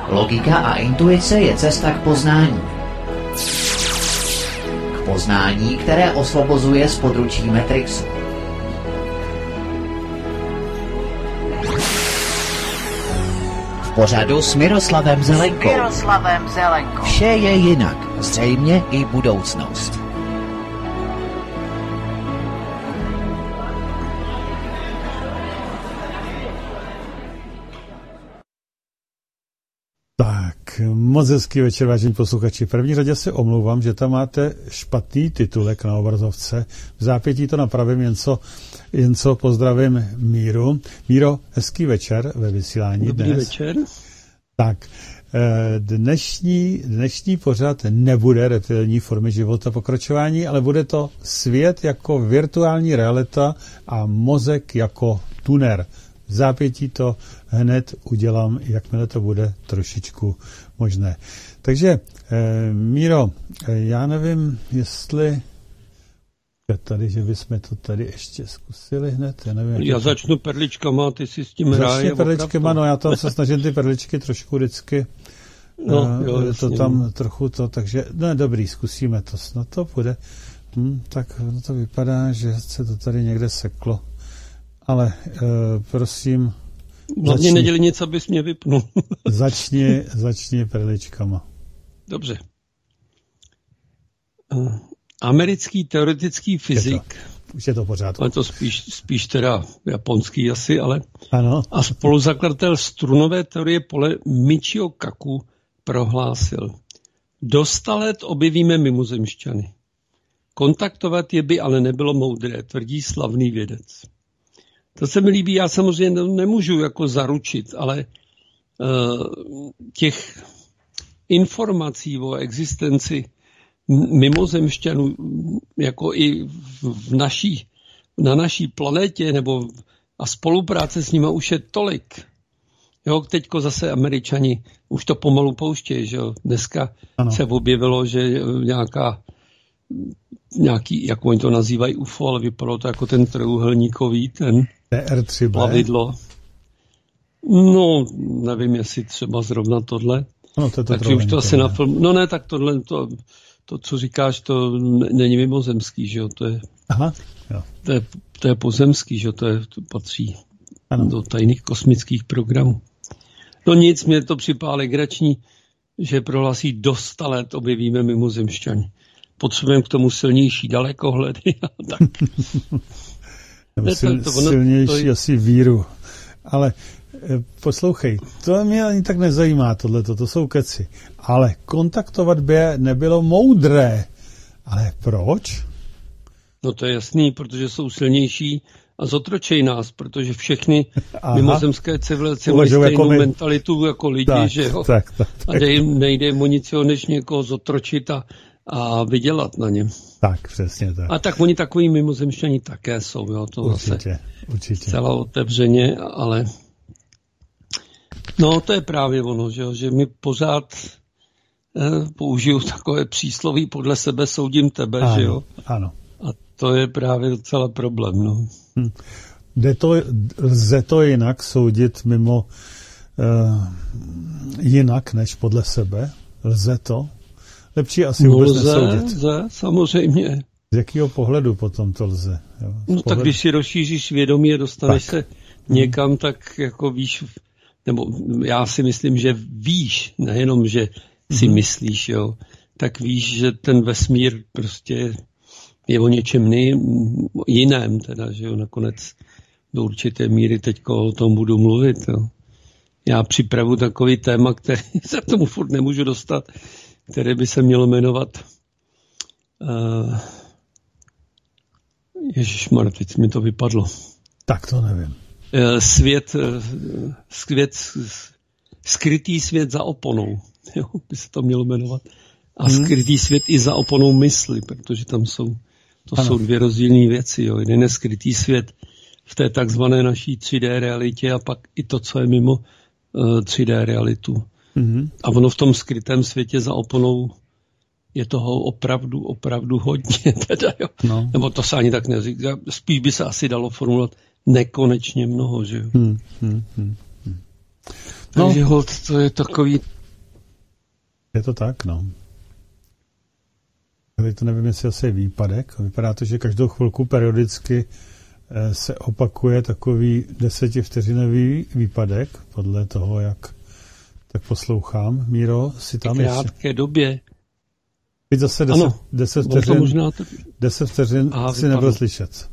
Logika a intuice je cesta k poznání. K poznání, které osvobozuje z područí Matrixu. V pořadu s Miroslavem Zelenkou. Vše je jinak, zřejmě i budoucnost. Tak, moc hezký večer, vážení posluchači. V první řadě se omlouvám, že tam máte špatný titulek na obrazovce. V zápětí to napravím, jen co pozdravím Míru. Míro, hezký večer ve vysílání Dobrý dnes. večer. Tak, dnešní pořad nebude reptilní formy života pokračování, ale bude to svět jako virtuální realita a mozek jako tuner. V zápětí to hned udělám, jakmile to bude trošičku možné. Takže, Míro, já nevím, jestli tady, že bychom to tady ještě zkusili hned. Já začnu perličkama, ty si s tím hraje. Začni perličkama, no já tam se snažím ty perličky trošku vždycky. To tam trochu to, takže, no dobrý, zkusíme to, snad to půjde. Tak no to vypadá, že se to tady někde seklo. Ale prosím... Hlavně neděli nic, abys mě vypnul. začni perličkama. Dobře. Americký teoretický fyzik. Už je to pořádku. Ale to spíš teda japonský asi, ale... Ano. A spoluzakladatel strunové teorie pole Michio Kaku prohlásil: do 100 let objevíme mimozemšťany. Kontaktovat je by ale nebylo moudré, tvrdí slavný vědec. To se mi líbí, já samozřejmě nemůžu jako zaručit, ale těch informací o existenci mimozemšťanů, jako i na naší planetě, nebo a spolupráce s nimi už je tolik. Jo, teďko zase Američani už to pomalu pouštějí, že jo. Dneska se objevilo, že nějaký, jak oni to nazývají, UFO, ale vypadalo to jako ten trojúhelníkový, ten TR3B. Plavidlo. No, nevím, jestli třeba zrovna tohle. No, takže už to asi na film. No ne, tak tohle, to, co říkáš, to není mimozemský, že jo, to je... Aha, jo. To je pozemský, že jo, to patří do tajných kosmických programů. No nic, mě to připadá legrační, že prohlásí do 100 let objevíme mimozemšťany. Potřebujeme k tomu silnější dalekohledy. Tak. Silnější asi víru. Ale poslouchej, to mě ani tak nezajímá tohleto, to jsou keci. Ale kontaktovat by nebylo moudré. Ale proč? No to je jasný, protože jsou silnější a zotročej nás, protože všechny mimozemské civilizace mají stejnou mentalitu jako lidi, tak, že jo? Tak. A nejde jim o nic než někoho zotročit a vydělat na něm. Tak, přesně tak. A tak oni takový mimozemšťani také jsou, jo, to určitě. Zcela otevřeně, ale no to je právě ono, že my pořád použiju takové přísloví podle sebe soudím tebe, ano, že jo? Ano. A to je právě docela problém, no. Lze to jinak soudit mimo jinak než podle sebe? Lze to? Lepší asi vůbec nesoudit. Lze, samozřejmě. Z jakého pohledu potom to lze? Jo? Tak když si rozšíříš vědomí a dostaneš se někam, tak jako víš, nebo já si myslím, že víš, nejenom, že si myslíš, jo, tak víš, že ten vesmír prostě je o něčem jiném, teda, že jo, nakonec do určité míry teďko o tom budu mluvit, jo. Já připravu takový téma, který se k tomu furt nemůžu dostat, které by se mělo jmenovat ježišmar, teď mi to vypadlo. Tak to nevím. Skrytý svět za oponou, jo, by se to mělo jmenovat. A skrytý svět i za oponou mysli, protože tam jsou dvě rozdílné věci. Jo. Jeden je skrytý svět v té takzvané naší 3D realitě a pak i to, co je mimo 3D realitu. A ono v tom skrytém světě za oponou je toho opravdu hodně. Teda, jo. No. Nebo to se ani tak neříká. Spíš by se asi dalo formulovat nekonečně mnoho. Že jo? Takže to je takový Je to tak, no. Teď to nevím, jestli asi je výpadek. Vypadá to, že každou chvilku periodicky se opakuje takový 10vteřinový výpadek, podle toho, jak tak poslouchám. Míro, si tam ještě? V krátké době. Teď zase 10 vteřin si nebyl slyšet.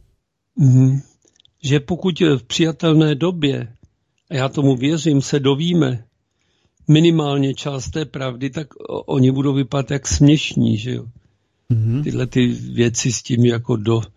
Že pokud v přijatelné době, a já tomu věřím, se dovíme minimálně část té pravdy, tak oni budou vypadat jak směšní, že jo. Tyhle ty věci s tím jako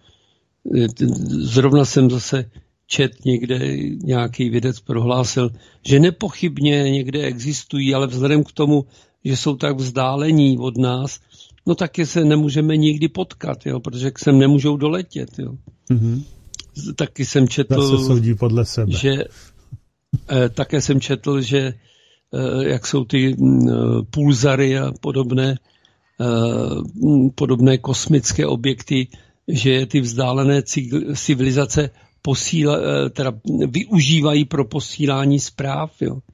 Zrovna jsem zase čet někde, nějaký vědec prohlásil, že nepochybně někde existují, ale vzhledem k tomu, že jsou tak vzdálení od nás, no taky se nemůžeme nikdy potkat, jo, protože sem nemůžou doletět. Jo. Taky jsem četl, zase soudí podle sebe. Že také jsem četl, že jak jsou ty pulzary a podobné kosmické objekty, že ty vzdálené civilizace využívají pro posílání zpráv. Jo.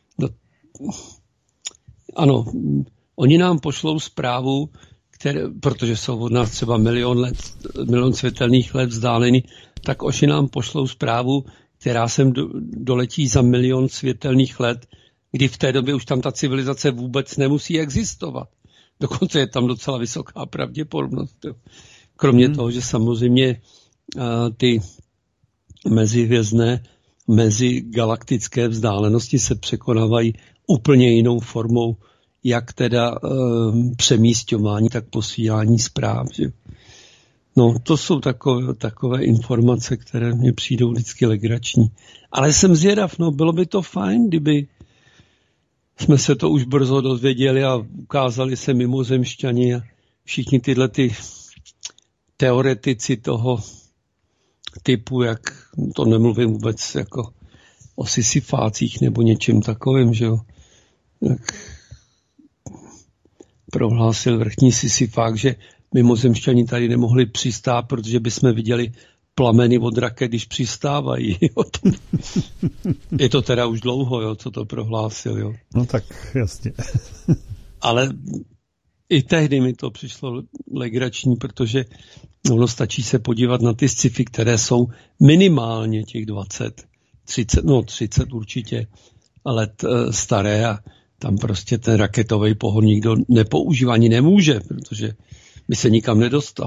Ano, oni nám pošlou zprávu, protože jsou od nás třeba milion světelných let vzdáleny, tak oni nám pošlou zprávu, která sem doletí za 1 000 000 světelných let, kdy v té době už tam ta civilizace vůbec nemusí existovat. Dokonce je tam docela vysoká pravděpodobnost. Jo. Kromě toho, že samozřejmě ty mezihvězdné, mezigalaktické vzdálenosti se překonávají úplně jinou formou, jak teda přemísťování, tak posílání zpráv. Že? No, to jsou takové informace, které mně přijdou vždycky legrační. Ale jsem zvědav, no, bylo by to fajn, kdyby jsme se to už brzo dozvěděli a ukázali se mimozemšťani a všichni tyhle ty teoretici toho typu, jak to nemluvím vůbec jako o sisyfácích nebo něčem takovým, že jo. Jak prohlásil vrchní sisyfák, že mimozemšťani tady nemohli přistát, protože bychom viděli plameny od raket, když přistávají. Je to teda už dlouho, jo, co to prohlásil. Jo. No tak, jasně. Ale i tehdy mi to přišlo legrační, protože ono stačí se podívat na ty sci-fi, které jsou minimálně těch 30 určitě let staré a tam prostě ten raketový pohon nikdo nepoužívá, ani nemůže, protože by se nikam nedostal.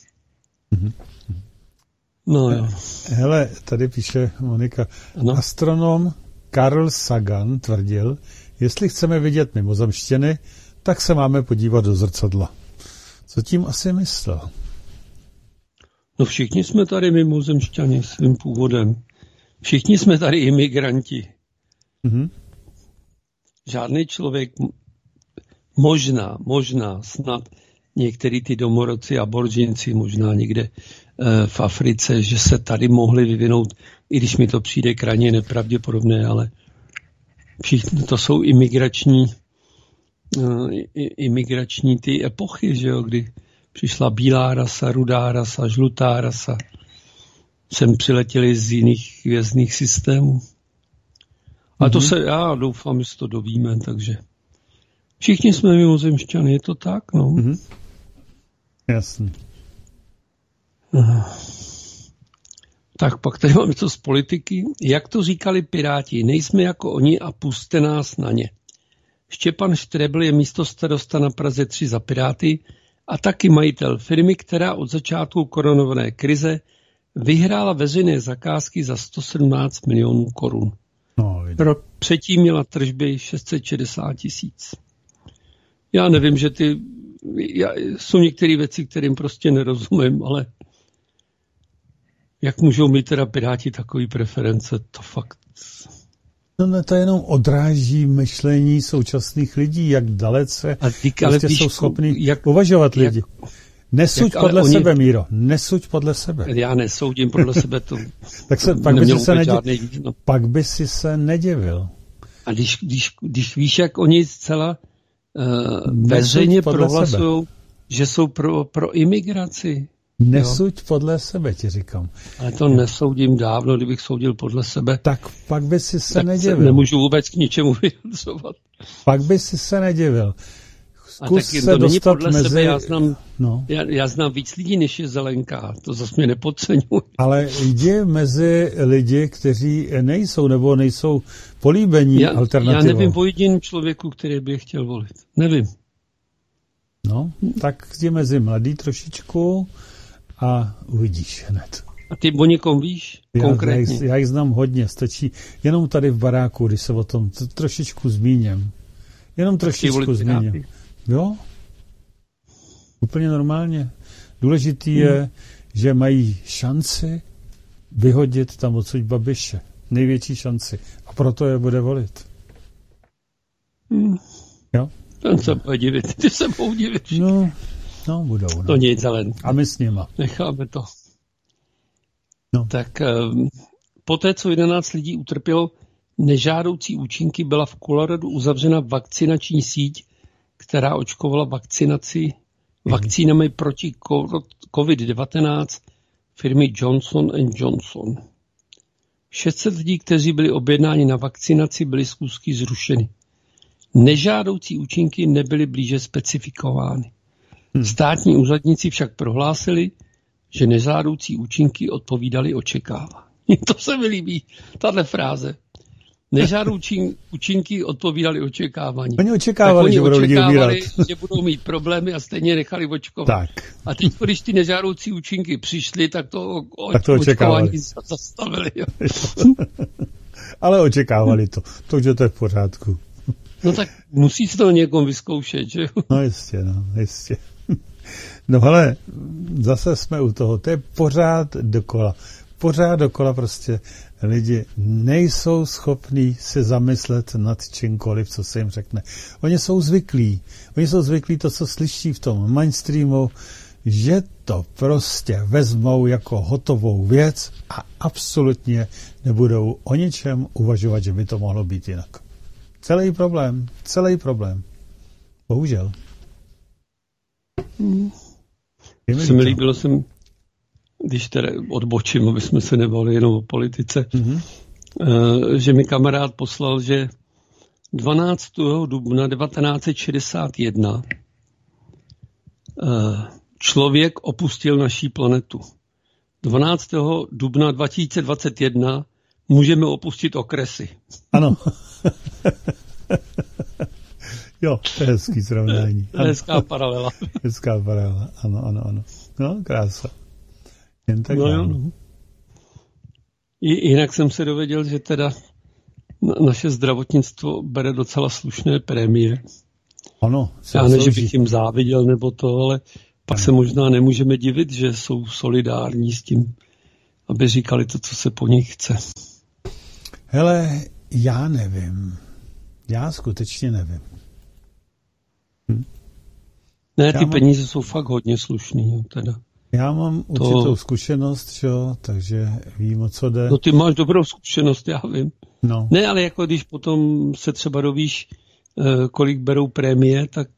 No jo. Hele, tady píše Monika. Ano? Astronom Carl Sagan tvrdil, jestli chceme vidět mimozemštěny, tak se máme podívat do zrcadla. Co tím asi myslel? No všichni jsme tady mimozemšťani svým původem. Všichni jsme tady imigranti. Žádný člověk, možná snad některý ty domorodci, aborigínci, možná někde v Africe, že se tady mohli vyvinout, i když mi to přijde krajně nepravděpodobné, ale všichni to jsou imigrační ty epochy, že jo, kdy přišla bílá rasa, rudá rasa, žlutá rasa. Sem přiletěli z jiných hvězdných systémů. A to já doufám, že se to dovíme, takže všichni jsme mimozemšťany, je to tak, no. Jasně. Tak pak tady máme to z politiky. Jak to říkali Piráti, nejsme jako oni a pusťte nás na ně. Štěpán Štrebl je místostarosta na Praze 3 za Piráty a taky majitel firmy, která od začátku koronavirové krize vyhrála veřejné zakázky za 117 milionů korun. Rok předtím měla tržby 660 000. Já nevím, že jsou některé věci, kterým prostě nerozumím, ale jak můžou mít teda Piráti takový preference, to fakt... No, to jenom odráží myšlení současných lidí, jak dalece prostě jsou schopní uvažovat lidi. Nesuď podle sebe, Míro. Nesuď podle sebe. Já nesoudím podle sebe to. Tak pak by si se nedivil. A když víš, jak oni zcela veřejně prohlasují, že jsou pro imigraci. Nesuď podle sebe, ti říkám. Ale to nesoudím dávno, kdybych soudil podle sebe. Tak pak by si se tak nedivil. Se nemůžu vůbec k ničemu vyjadřovat. Pak by si se nedivil. Zkus se to dostat podle mezi... sebe, já znám víc lidí, než je Zelenka. To zase mě nepodceňuji. Ale jdi mezi lidi, kteří nejsou políbení alternativou. Já nevím o jediném člověku, který by je chtěl volit. Nevím. No, tak jdi mezi mladý trošičku a uvidíš hned. A ty o někom víš? Konkrétně? Já jich znám hodně, stačí jenom tady v baráku, když se o tom trošičku zmíním. Jenom trošičku zmíním. Jo? Úplně normálně. Důležitý je, že mají šanci vyhodit tam odsud Babiše. Největší šanci. A proto je bude volit. Jo? Ten se bude divit. Ty se budou divit. No, budou. No. To nic, ale... A my s nima. Necháme to. No. Tak poté, co 11 lidí utrpělo nežádoucí účinky, byla v Coloradu uzavřena vakcinační síť, která očkovala vakcínami proti COVID-19 firmy Johnson & Johnson. 600 lidí, kteří byli objednáni na vakcinaci, byly schůzky zrušeny. Nežádoucí účinky nebyly blíže specifikovány. Státní úředníci však prohlásili, že nežádoucí účinky odpovídaly očekávání. To se mi líbí, tahle fráze. Nežádoucí účinky odpovídaly očekávání. Oni očekávali, že budou lidi umírat. Že budou mít problémy a stejně nechali očkovat. Tak. A teď, když ty nežádoucí účinky přišly, tak to očekávali. Zastavili. Jo. Ale očekávali to. Takže to je v pořádku. No tak musí se to někom vyzkoušet, že jo? No jistě. No hele, zase jsme u toho. To je pořád dokola. Pořád dokola prostě lidi nejsou schopní se zamyslet nad čímkoliv, co se jim řekne. Oni jsou zvyklí to, co slyší v tom mainstreamu, že to prostě vezmou jako hotovou věc a absolutně nebudou o ničem uvažovat, že by to mohlo být jinak. Celý problém. Bohužel. Se mi líbilo, když teda odbočím, aby jsme se nebavili jenom o politice, že mi kamarád poslal, že 12. dubna 1961 člověk opustil naší planetu. 12. dubna 2021 můžeme opustit okresy. Ano. Jo, to je hezký srovnání. Hezká paralela. Ano. No, krása. Jen tak no. Jinak jsem se dověděl, že teda naše zdravotnictvo bere docela slušné prémie. Ano. Já ne, že bych jim záviděl nebo to, ale pak se možná nemůžeme divit, že jsou solidární s tím, aby říkali to, co se po nich chce. Hele, já nevím. Já skutečně nevím. Ne, ty peníze jsou fakt hodně slušný, jo, teda. Já mám určitou zkušenost, jo, takže vím, o co jde. No ty máš dobrou zkušenost, já vím. No. Ne, ale jako když potom se třeba dovíš, kolik berou prémie, tak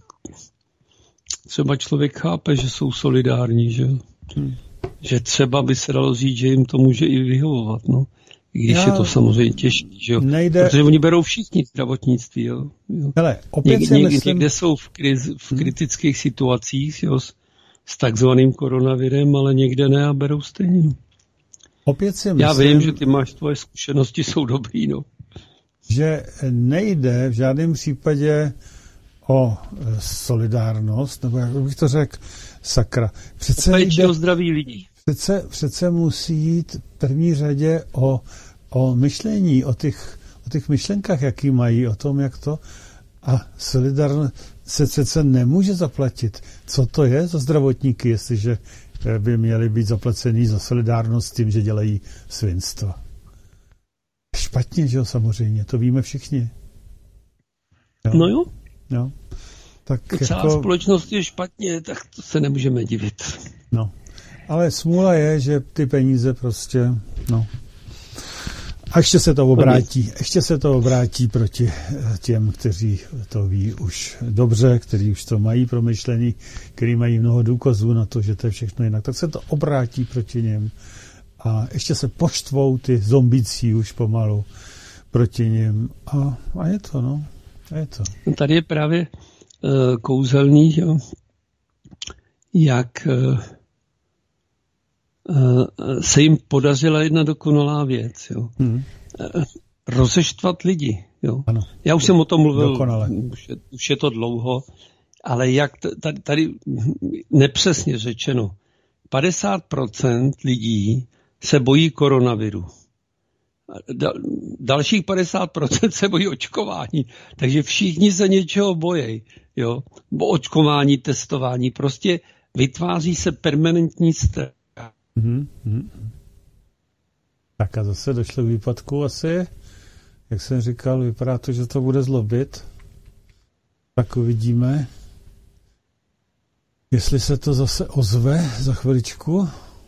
třeba člověk chápe, že jsou solidární, že že třeba by se dalo říct, že jim to může i vyhovovat, no. Když je to samozřejmě těžké, že jo? Protože oni berou všichni zdravotnictví, jo? Hele, opět někde jsou v kritických situacích, jo, s takzvaným koronavirem, ale někde ne a berou stejně, no. Opět si myslím, já vím, že ty máš, tvoje zkušenosti jsou dobrý, no. Že nejde v žádném případě o solidárnost, nebo jak bych to řekl, sakra. Přece jde o zdraví lidí. Přece musí jít v první řadě o myšlení, o těch myšlenkách, jaký mají, o tom, jak to. A solidárnost se přece nemůže zaplatit. Co to je za zdravotníky, jestliže by měli být zaplacený za solidárnost tím, že dělají svinstvo? Špatně, že jo, samozřejmě, to víme všichni. Jo? No jo. Jo. Tak celá společnost je špatně, tak to se nemůžeme divit. No. Ale smůla je, že ty peníze prostě, no. A ještě se to obrátí proti těm, kteří to ví už dobře, kteří už to mají promyšlený, kteří mají mnoho důkazů na to, že to je všechno jinak. Tak se to obrátí proti něm a ještě se poštvou ty zombící už pomalu proti něm. A je to, no. Je to. Tady je právě kouzelný, jo, jak se jim podařila jedna dokonalá věc. Jo. Rozeštvat lidi. Jo. Ano. Já už jsem o tom mluvil, už je to dlouho, ale jak tady nepřesně řečeno, 50% lidí se bojí koronaviru. Dalších 50% se bojí očkování. Takže všichni se něčeho bojí. Jo? Očkování, testování. Prostě vytváří se permanentní strach. Tak a zase došlo k výpadku asi. Jak jsem říkal, vypadá to, že to bude zlobit. Tak uvidíme. Jestli se to zase ozve za chviličku.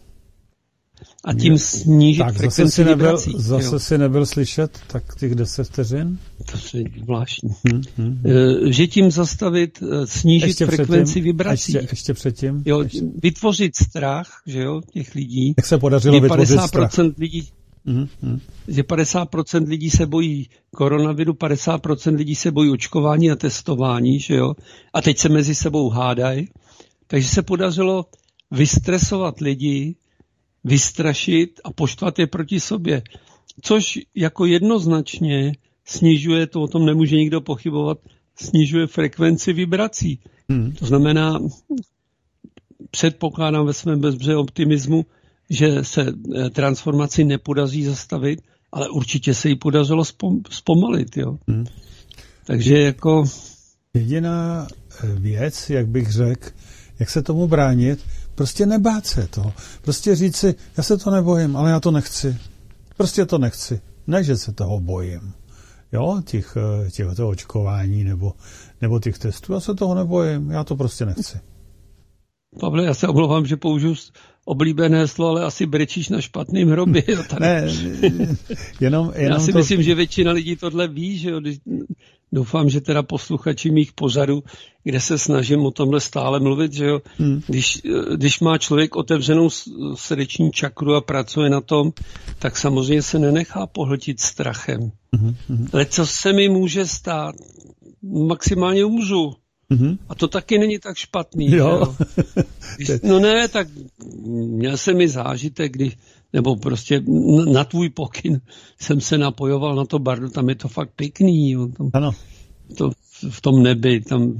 A tím snížit frekvenci vibrací. Zase si nebyl slyšet, tak těch 10 vteřin. To je zvláštní. Že tím zastavit, snížit ještě frekvenci vibrací. Ještě předtím. Jo, vytvořit strach, že jo, těch lidí. Jak se podařilo vytvořit strach? Lidí, že 50% lidí se bojí koronaviru, 50% lidí se bojí očkování a testování, že jo. A teď se mezi sebou hádají. Takže se podařilo vystresovat lidi, vystrašit a poštvat je proti sobě. Což jako jednoznačně snižuje, to o tom nemůže nikdo pochybovat, snižuje frekvenci vibrací. To znamená, předpokládám ve svém bezbřehém optimismu, že se transformaci nepodaří zastavit, ale určitě se jí podařilo zpomalit. Jo. Takže jako... Jediná věc, jak bych řekl, jak se tomu bránit, prostě nebát se toho. Prostě říct si, já se to nebojím, ale já to nechci. Prostě to nechci. Ne, že se toho bojím. Jo, toho očkování nebo těch testů. Já se toho nebojím, já to prostě nechci. Pavle, já se omlouvám, že použiju oblíbené heslo, ale asi brečíš na špatným hrobě. Jo, ne, jenom já si myslím, že většina lidí tohle ví, že jo. Doufám, že teda posluchači mých pořadů, kde se snažím o tomhle stále mluvit, že jo, když má člověk otevřenou srdeční čakru a pracuje na tom, tak samozřejmě se nenechá pohltit strachem. Ale co se mi může stát? Maximálně umřu. A to taky není tak špatný. Jo. No ne, tak měl jsem i zážitek, nebo prostě na tvůj pokyn jsem se napojoval na to bardu, tam je to fakt pěkný. Jo. Ano. To v tom nebi, tam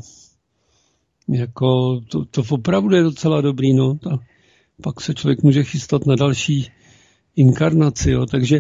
jako to opravdu je docela dobrý, no. Pak se člověk může chystat na další inkarnaci, jo. Takže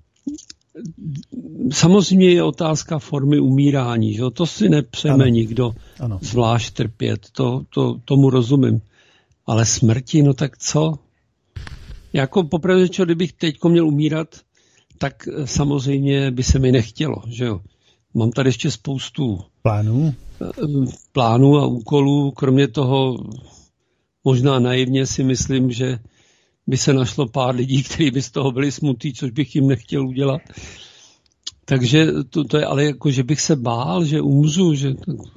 samozřejmě je otázka formy umírání, že? To si nepřeme nikdo zvlášť trpět, tomu rozumím. Ale smrti, no tak co? Jako popravdě, kdybych teďko měl umírat, tak samozřejmě by se mi nechtělo, že jo. Mám tady ještě spoustu plánů a úkolů, kromě toho možná naivně si myslím, že by se našlo pár lidí, kteří by z toho byli smutní, což bych jim nechtěl udělat. Takže to je ale jako, že bych se bál, že umřu, že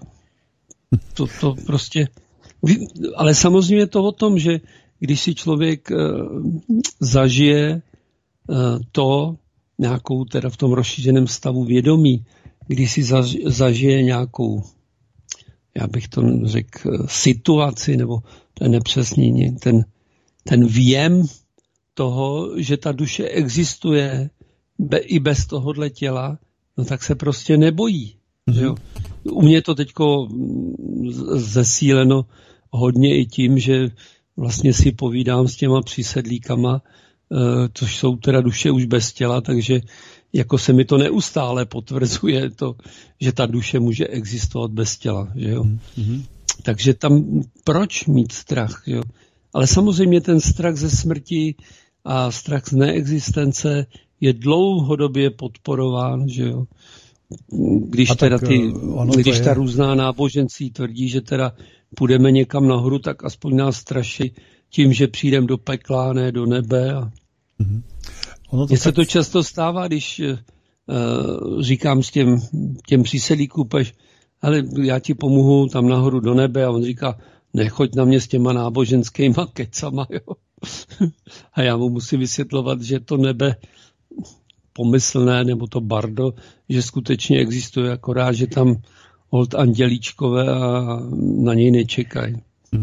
to prostě... Ale samozřejmě je to o tom, že když si člověk zažije to nějakou, teda v tom rozšířeném stavu vědomí, když si zažije nějakou, já bych to řekl, situaci, nebo to je nepřesnění, ten věm toho, že ta duše existuje i bez tohohle těla, no tak se prostě nebojí. Že jo? U mě to teďko zesíleno hodně i tím, že vlastně si povídám s těma přísedlíkama, což jsou teda duše už bez těla, takže jako se mi to neustále potvrzuje to, že ta duše může existovat bez těla. Že jo? Takže tam proč mít strach? Jo? Ale samozřejmě ten strach ze smrti a strach z neexistence je dlouhodobě podporován, že jo. Když ta různá náboženství tvrdí, že teda půjdeme někam nahoru, tak aspoň nás straší tím, že přijdeme do pekla, ne do nebe. Mně se to často stává, když říkám s těm přísedlíkům, ale já ti pomohu tam nahoru do nebe, a on říká, nechoď na mě s těma náboženskýma kecama, jo. A já mu musím vysvětlovat, že to nebe pomyslné, nebo to bardo, že skutečně existuje, akorát, že tam holt andělíčkové a na něj nečekají.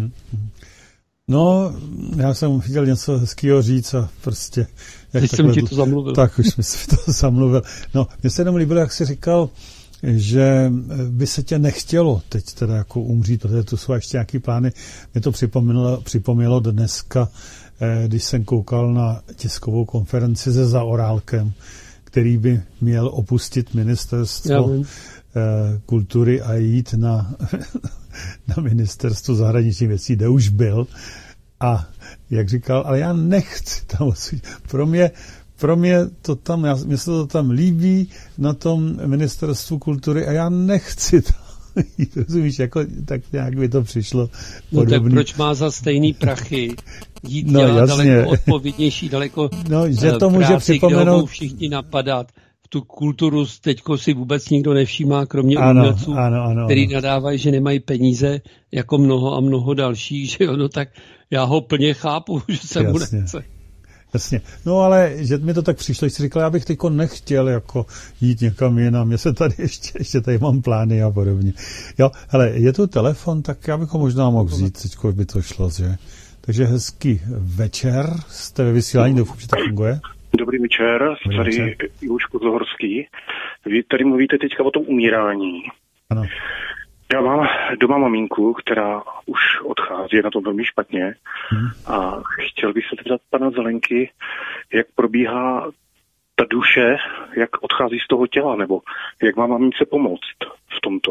No, já jsem chtěl něco hezkýho říct a prostě... Teď jsem ti to zamluvil. Tak už mi si to zamluvil. No, mně se jenom líbilo, jak jsi říkal, že by se tě nechtělo teď teda jako umřít, protože tu jsou ještě nějaký plány. Mě to připomnělo dneska, když jsem koukal na tiskovou konferenci se Zaorálkem, který by měl opustit ministerstvo kultury a jít na ministerstvo zahraničních věcí, kde už byl. A jak říkal, ale já nechci tam osvítit. Pro mě to tam, mně se to tam líbí na tom ministerstvu kultury a já nechci tam jít, rozumíš, jako tak nějak by to přišlo podobný. No tak proč má za stejný prachy jít dělat daleko odpovědnější, daleko že to může práci, připomenout... kde ho všichni napadat. Tu kulturu teďko si vůbec nikdo nevšímá, kromě umělců, který nadávají, že nemají peníze, jako mnoho a mnoho dalších, že jo, no tak já ho plně chápu, že se mu nechce. Jasně. No ale, že mi to tak přišlo, jsi říkal, já bych teďko nechtěl jako jít někam jinam, já se tady ještě tady mám plány a podobně. Jo, hele, je tu telefon, tak já bych ho možná mohl vzít, teďko by to šlo, že? Takže hezký večer, jste ve vysílání, doufám, že to funguje. Dobrý večer, tady Juško Zohorský. Vy tady mluvíte teďka o tom umírání. Ano. Já mám doma maminku, která už odchází, je na tom velmi špatně. A chtěl bych se zeptat pana Zelenky, jak probíhá ta duše, jak odchází z toho těla, nebo jak má mamince pomoct v tomto.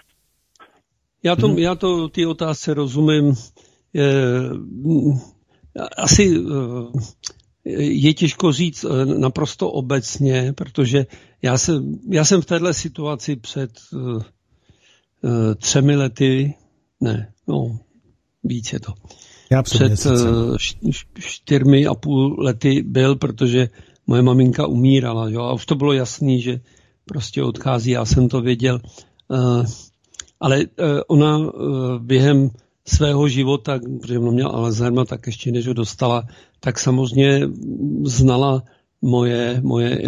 Já to ty otázce rozumím. Asi je těžko říct naprosto obecně, protože já jsem v této situaci před 3 lety, víc je to. Před 4,5 lety byl, protože moje maminka umírala, jo, a už to bylo jasný, že prostě odchází, já jsem to věděl. Ale ona během svého života, protože ona měla Alzheimera, tak ještě než ho dostala, tak samozřejmě znala moje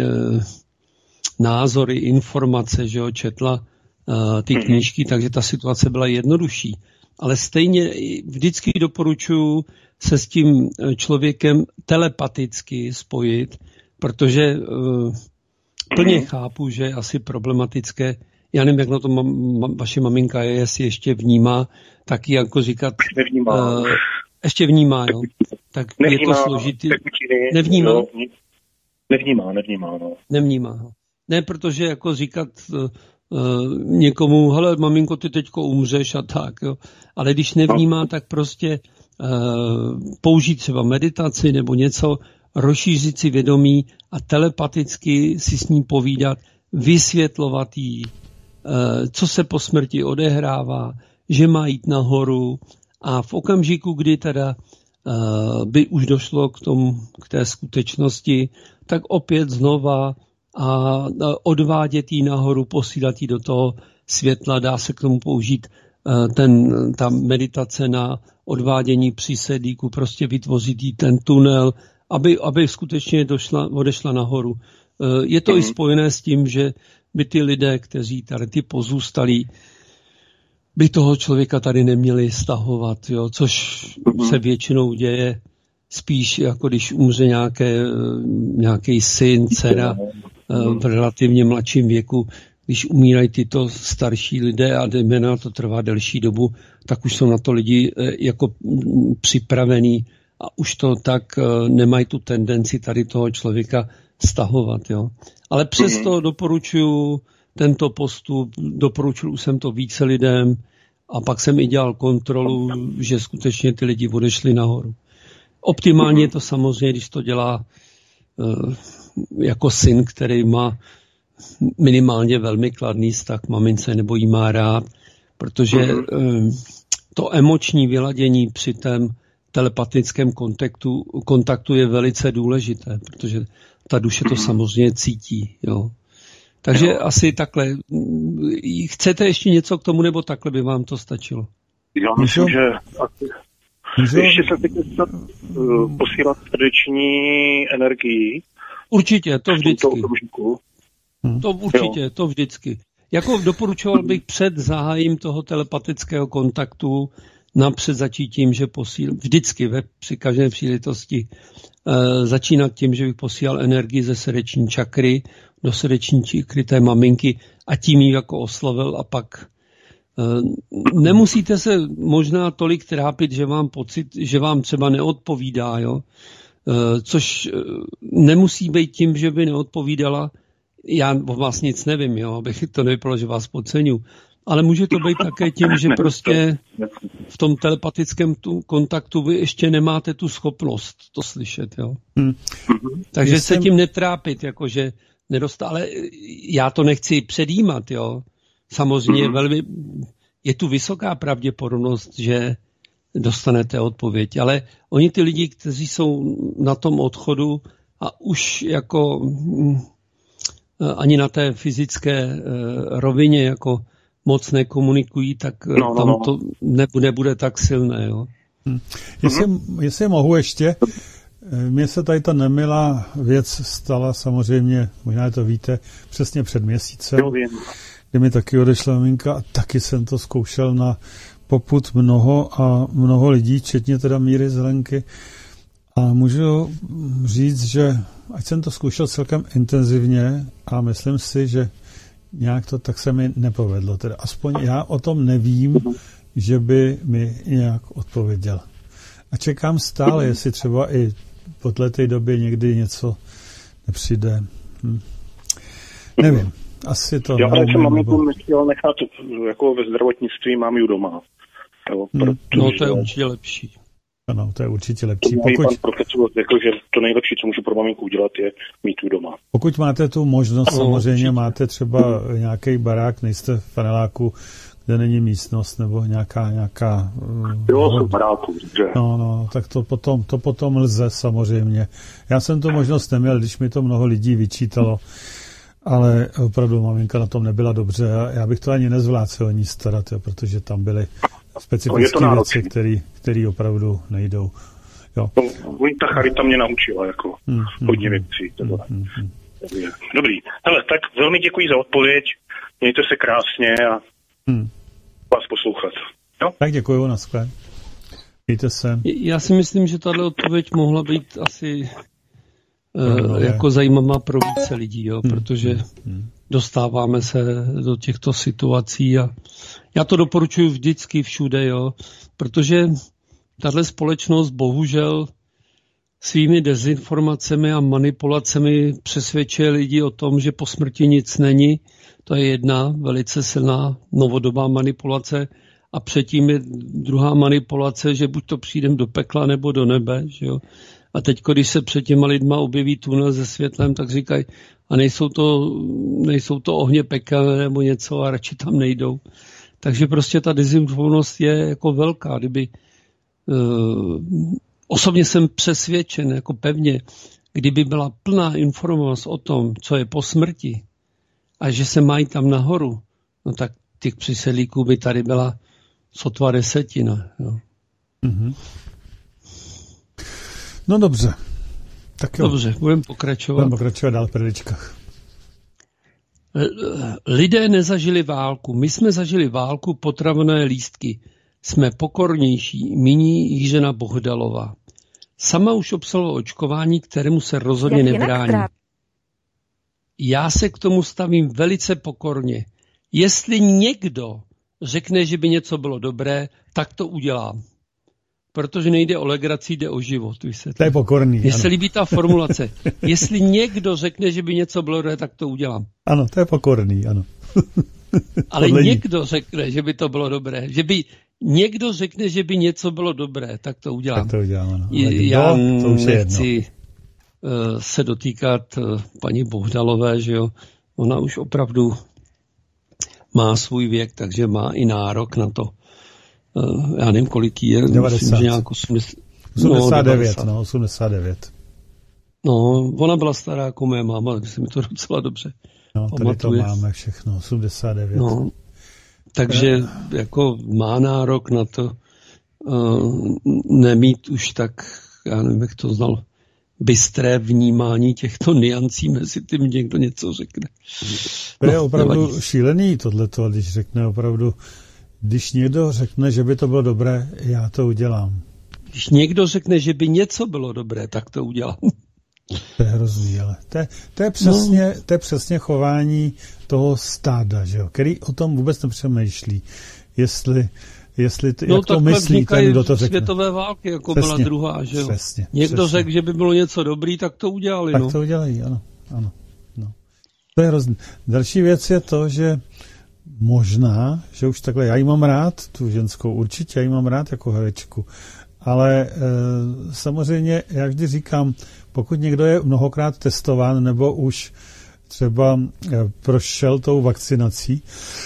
názory, informace, že jo, četla ty knížky, takže ta situace byla jednodušší. Ale stejně vždycky doporučuji se s tím člověkem telepaticky spojit, protože plně chápu, že je asi problematické. Já nevím, jak na to vaše maminka je, jestli ještě vnímá, taky jako říkat... Ještě vnímá, jo. Tak nevnímá, je to složitý. Nevnímá? No, Nevnímá. Ne, protože jako říkat někomu, hele, maminko, ty teďko umřeš a tak, jo. Ale když nevnímá, tak prostě použít třeba meditaci nebo něco, rozšířit si vědomí a telepaticky si s ním povídat, vysvětlovat jí, co se po smrti odehrává, že má jít nahoru, a v okamžiku, kdy teda by už došlo k té skutečnosti, tak opět znova a odvádět jí nahoru, posílat jí do toho světla, dá se k tomu použít ta meditace na odvádění přísedíku, prostě vytvořit jí ten tunel, aby skutečně odešla nahoru. Je to i spojené s tím, že by ty lidé, kteří tady ty pozůstalí, by toho člověka tady neměli stahovat, jo, což se většinou děje spíš, jako když umře nějaký syn, dcera v relativně mladším věku. Když umírají tyto starší lidé a na to trvá delší dobu, tak už jsou na to lidi jako připravení a už to tak nemají tu tendenci tady toho člověka stahovat, jo. Ale přesto doporučuji tento postup, doporučil už jsem to více lidem a pak jsem i dělal kontrolu, že skutečně ty lidi odešli nahoru. Optimálně je to samozřejmě, když to dělá jako syn, který má minimálně velmi kladný vztah k mamince nebo jí má rád, protože to emoční vyladění při tém telepatickém kontaktu je velice důležité, protože ta duše to samozřejmě cítí, jo. Takže asi takhle. Chcete ještě něco k tomu, nebo takhle by vám to stačilo? Já myslím, že ještě se teď posílat srdeční energii. Určitě, to vždycky. To určitě, to vždycky. Jako doporučoval bych před zahájím toho telepatického kontaktu napřed začít tím, že vždycky při každé příležitosti začínat tím, že bych posílal energii ze srdeční čakry do srdeční čakry té maminky a tím ji jako oslovil a pak nemusíte se možná tolik trápit, že vám pocit, že vám třeba neodpovídá, jo? Což nemusí být tím, že by neodpovídala. Já o vás nic nevím, jo? Abych to nevypadalo, že vás podceňuji. Ale může to být také tím, že prostě v tom telepatickém kontaktu vy ještě nemáte tu schopnost to slyšet, jo. Takže se tím netrápit, jakože nedostá, ale já to nechci předjímat, jo. Samozřejmě je tu vysoká pravděpodobnost, že dostanete odpověď, ale oni ty lidi, kteří jsou na tom odchodu a už jako ani na té fyzické rovině jako moc nekomunikují, tak tam to nebude tak silné. Jo? Jestli mohu ještě, mně se tady ta nemilá věc stala samozřejmě, možná to víte, přesně před měsícem, kdy mi taky odešla maminka a taky jsem to zkoušel na popud mnoho lidí, včetně teda Míry Zelenky. A můžu říct, že ať jsem to zkoušel celkem intenzivně a myslím si, že nějak to tak se mi nepovedlo. Teda aspoň já o tom nevím, že by mi nějak odpověděl. A čekám stále, jestli třeba i po této době někdy něco nepřijde. Nevím. Asi to... Já jsem maminku nechtěl nechat jako ve zdravotnictví, mám ji doma. Jo, no to je určitě lepší. Ano, to je určitě lepší. Pan profesor řekl, že to nejlepší, co můžu pro maminku udělat, je mít ji doma. Pokud máte tu možnost, samozřejmě určitě. Máte třeba nějaký barák, nejste v paneláku, kde není místnost, nebo nějaká jo, jsem v baráku. No, tak to potom lze samozřejmě. Já jsem tu možnost neměl, když mi to mnoho lidí vyčítalo, ale opravdu maminka na tom nebyla dobře a já bych to ani nezvládl se o ní starat, jo, protože tam byly specifické věci, které opravdu nejdou. Jo. Ta charita mě naučila jako hodně věcí. Dobrý. Hele, tak velmi děkuji za odpověď. Mějte se krásně a vás poslouchat. Jo? Tak děkuji, naschle. Mějte se. Já si myslím, že tato odpověď mohla být asi jako zajímavá pro více lidí, jo, protože dostáváme se do těchto situací a já to doporučuji vždycky všude, jo, protože tahle společnost bohužel svými dezinformacemi a manipulacemi přesvědčuje lidi o tom, že po smrti nic není. To je jedna velice silná novodobá manipulace a předtím je druhá manipulace, že buď to přijdem do pekla nebo do nebe, že jo. A teď, když se před těma lidma objeví tunel se světlem, tak říkají, a nejsou to ohně pekelné nebo něco a radši tam nejdou. Takže prostě ta dezinformovanost je jako velká. Osobně jsem přesvědčen, jako pevně, kdyby byla plná informovanost o tom, co je po smrti a že se mají tam nahoru, no tak těch přisedlíků by tady byla sotva 10. Jo. No dobře. Tak jo. Dobře, budeme pokračovat. Budeme pokračovat dál v perličkách. Lidé nezažili válku. My jsme zažili válku, potravené lístky. Jsme pokornější, míní Jiřina Bohdalová. Sama už obsala očkování, kterému se rozhodně nebrání. Já se k tomu stavím velice pokorně. Jestli někdo řekne, že by něco bylo dobré, tak to udělám. Protože nejde o legraci, jde o život. To je pokorný. Mně se líbí ta formulace. Jestli někdo řekne, že by něco bylo dobré, tak to udělám. Ano, to je pokorný, ano. Ale někdo řekne, že by to bylo dobré. Někdo řekne, že by něco bylo dobré, tak to udělám. Tak to udělám, ano. Já nechci se dotýkat paní Bohdalové, že jo. Ona už opravdu má svůj věk, takže má i nárok na to. Já nevím, kolik je. 90. Myslím, že nějak 89. No, ona byla stará jako moje máma, takže se mi to docela dobře tady to máme všechno, 89. No, takže jako má nárok na to nemít už tak, já nevím, jak to znal, bystré vnímání těchto niancí, mezi tím někdo něco řekne. To je opravdu šílený tohleto, když někdo řekne, že by to bylo dobré, já to udělám. Když někdo řekne, že by něco bylo dobré, tak to udělám. To je hrozný, ale to je přesně chování toho stáda, že jo, který o tom vůbec nepřemýšlí. Jestli jak to myslí ten, kdo to řekne. Světové války, jako přesně, byla druhá, že jo. Někdo řekl, že by bylo něco dobrý, tak to udělali. Tak to udělají, ano. No. To je hrozný. Další věc je to, že možná, že už takhle, já ji mám rád, tu ženskou, určitě já ji mám rád jako herečku, ale samozřejmě, já vždy říkám, pokud někdo je mnohokrát testován nebo už třeba prošel tou vakcinací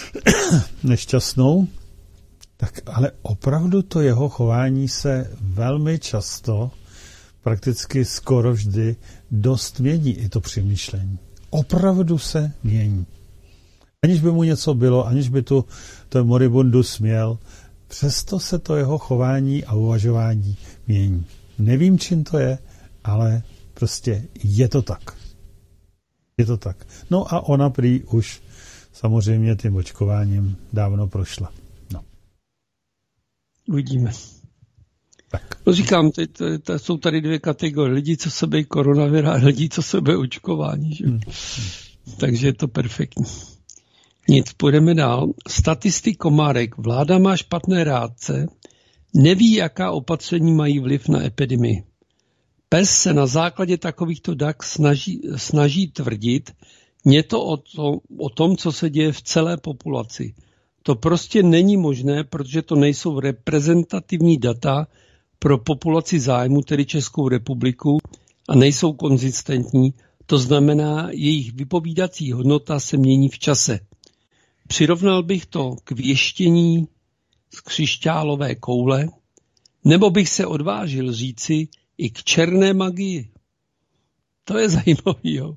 nešťastnou, tak ale opravdu to jeho chování se velmi často, prakticky skoro vždy, dost mění, i to přemýšlení. Opravdu se mění. Aniž by mu něco bylo, aniž by tu moribundus měl, přesto se to jeho chování a uvažování mění. Nevím, čím to je, ale prostě je to tak. Je to tak. No a ona prý už samozřejmě tím očkováním dávno prošla. No. Uvidíme. Tak. No říkám, jsou tady dvě kategorie. Lidi, co se bojí koronavira, a lidi, co se bojí očkování. Že? Takže je to perfektní. Nic, půjdeme dál. Statistik Komárek. Vláda má špatné rádce, neví, jaká opatření mají vliv na epidemii. PES se na základě takovýchto dat snaží tvrdit něco o tom, co se děje v celé populaci. To prostě není možné, protože to nejsou reprezentativní data pro populaci zájmu, tedy Českou republiku, a nejsou konzistentní. To znamená, jejich vypovídací hodnota se mění v čase. Přirovnal bych to k věštění z křišťálové koule, nebo bych se odvážil říci i k černé magii. To je zajímavý, jo.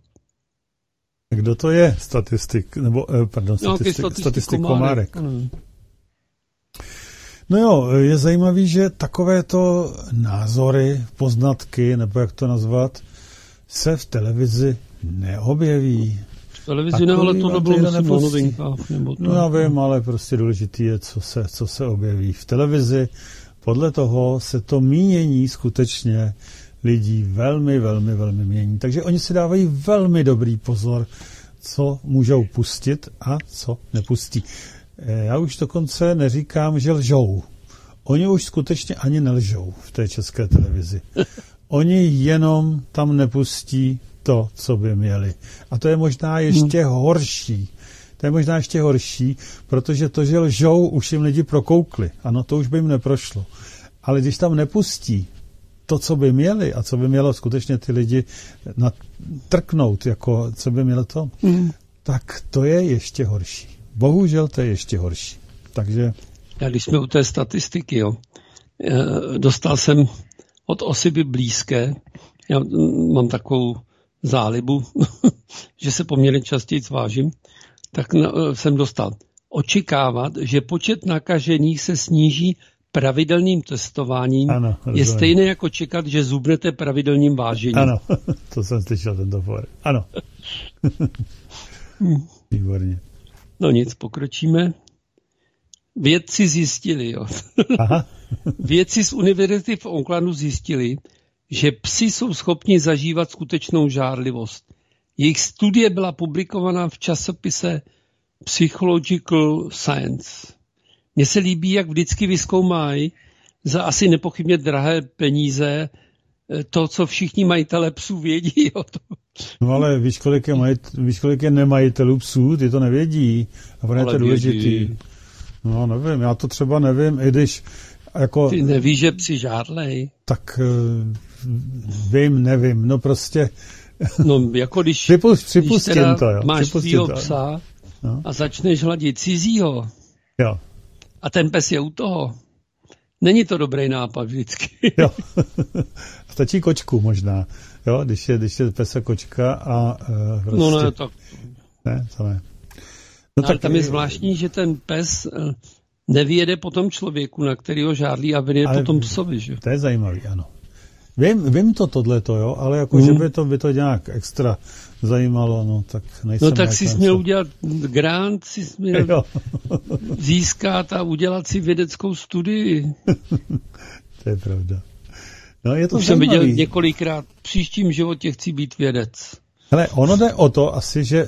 Kdo to je statistik? Statistik Komárek. No jo, je zajímavý, že takovéto názory, poznatky, nebo jak to nazvat, se v televizi neobjeví. V televizi ne, ale to nebylo na novinkách. No já vím, ale prostě důležitý je, co se objeví v televizi. Podle toho se to mínění skutečně lidí velmi, velmi, velmi mění. Takže oni si dávají velmi dobrý pozor, co můžou pustit a co nepustí. Já už dokonce neříkám, že lžou. Oni už skutečně ani nelžou v té České televizi. Oni jenom tam nepustí to, co by měli. A to je možná ještě horší. To je možná ještě horší, protože to, že lžou, už jim lidi prokoukli. Ano, to už by jim neprošlo. Ale když tam nepustí to, co by měli a co by mělo skutečně ty lidi trknout, jako co by mělo to, tak to je ještě horší. Bohužel to je ještě horší. Takže... Já když jsme u té statistiky, jo, dostal jsem od osoby blízké, já mám takovou zálibu, že se poměrně častěji vážím, tak jsem dostal očekávat, že počet nakažených se sníží pravidelným testováním, ano, je stejné jako čekat, že zubnete pravidelným vážením. Ano, to jsem slyšel tento pohled. Ano. Výborně. No nic, pokročíme. Vědci zjistili, jo. Aha. Vědci z univerzity v Aucklandu zjistili, že psi jsou schopni zažívat skutečnou žárlivost. Jejich studie byla publikovaná v časopise Psychological Science. Mně se líbí, jak vždycky vyzkoumají za asi nepochybně drahé peníze to, co všichni majitelé psů vědí. No ale víš, kolik je nemajitelů psů, ty to nevědí. A pro ně to je důležitý. No nevím, já to třeba nevím, i když jako... Ty nevíš, že psi žárlej? Tak nevím, no prostě... No jako když připustím to, jo. Máš svýho psa a začneš hladit cizího. Jo. A ten pes je u toho. Není to dobrý nápad vždycky. Jo. Stačí kočku možná. Jo, když je pes a kočka a prostě... No ne, tak... Ne, to ne. No, ale tam je zvláštní, že ten pes nevyjede po tom člověku, na kterýho žádlí, a vyjede po tom psovi, že? To je zajímavý, ano. Vím tohleto, jo, ale jako, že by to nějak extra zajímalo, no, tak nejsem... No tak si měl udělat grant, si měl získat a udělat si vědeckou studii. To je pravda. No, je to už zajímavý. Jsem viděl několikrát, v příštím životě chci být vědec. Hele, ono jde o to asi, že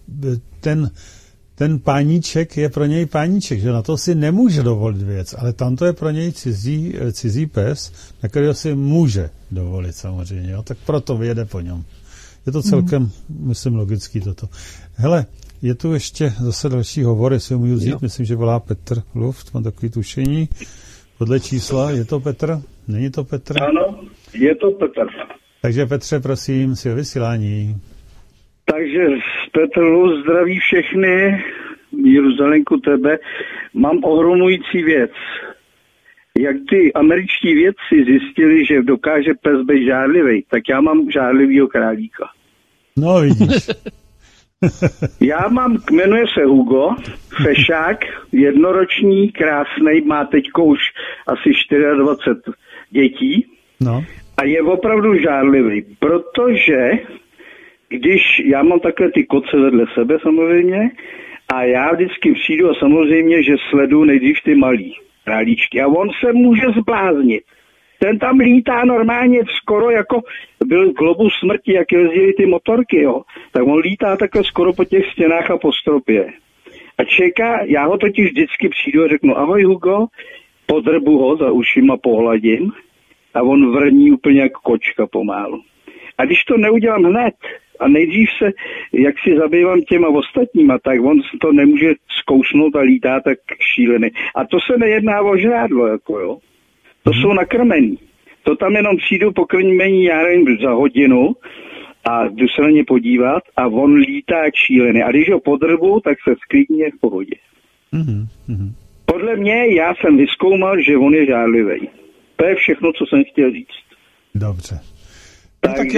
ten páníček je pro něj páníček, že na to si nemůže dovolit věc, ale tam to je pro něj cizí pes, na kterého si může dovolit samozřejmě, jo? Tak proto vyjede po něm. Je to celkem, myslím, logický toto. Hele, je tu ještě zase další hovor, jestli ho můžu vzít, myslím, že volá Petr Luft, mám takový tušení. Podle čísla, je to Petr? Není to Petr? Ano, je to Petr. Takže Petře, prosím, si o vysílání. Takže Petr Luft zdraví všechny, míru Zelenku tebe. Mám ohromující věc. Jak ty američtí vědci zjistili, že dokáže pes být žárlivý, tak já mám žárlivýho králíka. No, vidíš. Já mám, jmenuje se Hugo, fešák, jednoroční, krásnej, má teďko už asi 24 dětí. No. A je opravdu žárlivý, protože když já mám takhle ty koce vedle sebe samozřejmě a já vždycky přijdu a samozřejmě, že sleduju nejdřív ty malý králíčky a on se může zbláznit. Ten tam lítá normálně skoro jako byl globus smrti, jak jezdili ty motorky, jo. Tak on lítá takhle skoro po těch stěnách a po stropě. A čeká, já ho totiž vždycky přijdu a řeknu, ahoj Hugo, podrbu ho, za ušima pohladím a on vrní úplně jak kočka pomálu. A když to neudělám hned a nejdřív se, jak si zabývám těma ostatníma, tak on to nemůže zkousnout a lítá tak šílený. A to se nejedná o žrádlo, jako jo. To jsou nakrmení. To tam jenom přijdu po krmení, já nevím, za hodinu a jdu se na ně podívat a on lítá jak šílený. A když ho podrbu, tak se sklidně v pohodě. Mm-hmm. Podle mě, já jsem vyzkoumal, že on je žárlivý. To je všechno, co jsem chtěl říct. Dobře. Takže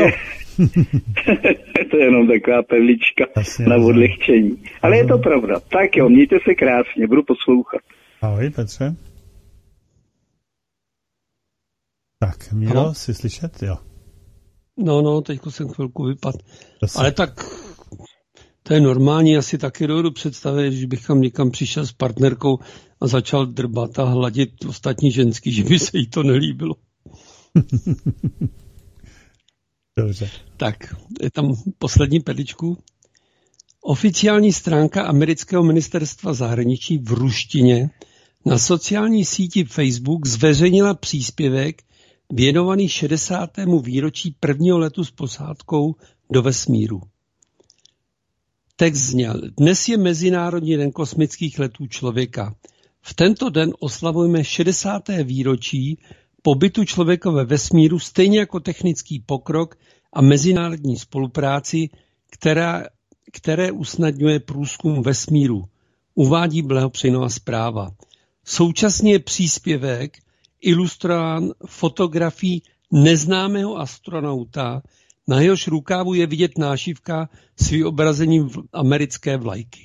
to je jenom taková perlička na odlehčení. Ale je to pravda. Tak jo, mějte se krásně, budu poslouchat. Ahoj, Petře. Tak, Míro, jsi slyšet? Jo. No, teďko jsem chvilku vypadl. Ale tak to je normální, já si taky dovedu představit, když bych tam někam přišel s partnerkou a začal drbat a hladit ostatní ženský, že by se jí to nelíbilo. Dobře. Tak, je tam poslední perličku. Oficiální stránka amerického ministerstva zahraničí v ruštině na sociální síti Facebook zveřejnila příspěvek věnovaný 60. výročí prvního letu s posádkou do vesmíru. Text zněl: Dnes je Mezinárodní den kosmických letů člověka. V tento den oslavujeme 60. výročí pobytu člověka ve vesmíru, stejně jako technický pokrok a mezinárodní spolupráci, které usnadňuje průzkum vesmíru, uvádí blahopřejná zpráva. Současně je příspěvek ilustrován fotografií neznámého astronauta, na jehož rukávu je vidět nášivka s vyobrazením americké vlajky.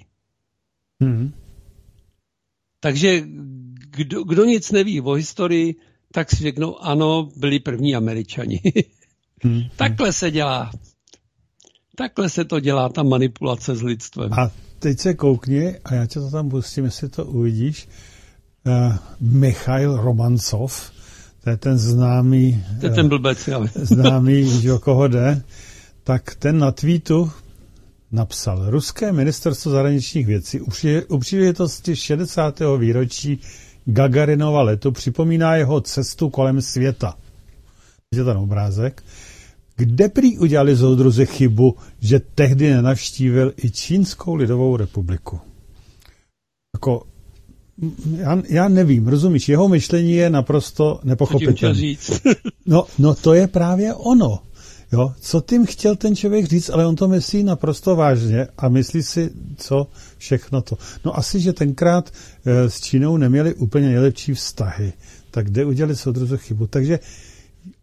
Takže kdo nic neví o historii, tak si řeknou, ano, byli první Američani. Takhle se dělá. Takhle se to dělá, ta manipulace s lidstvem. A teď se koukni, a já tě to tam pustím, jestli to uvidíš. Michail Romancov, to je ten známý... To je ten blbec, ale. Známý, víš, o koho jde. Tak ten na tweetu napsal: Ruské ministerstvo zahraničních věcí u příležitosti 60. výročí Gagarinova letu připomíná jeho cestu kolem světa. Je ten obrázek. Kde prý udělali soudruzi chybu, že tehdy nenavštívil i Čínskou lidovou republiku? Jako, já nevím, rozumíš, jeho myšlení je naprosto nepochopitelné. No to je právě ono. Jo, co tím chtěl ten člověk říct, ale on to myslí naprosto vážně a myslí si, co všechno to. No asi, že tenkrát s Čínou neměli úplně nejlepší vztahy, tak kde udělali soudruzi chybu. Takže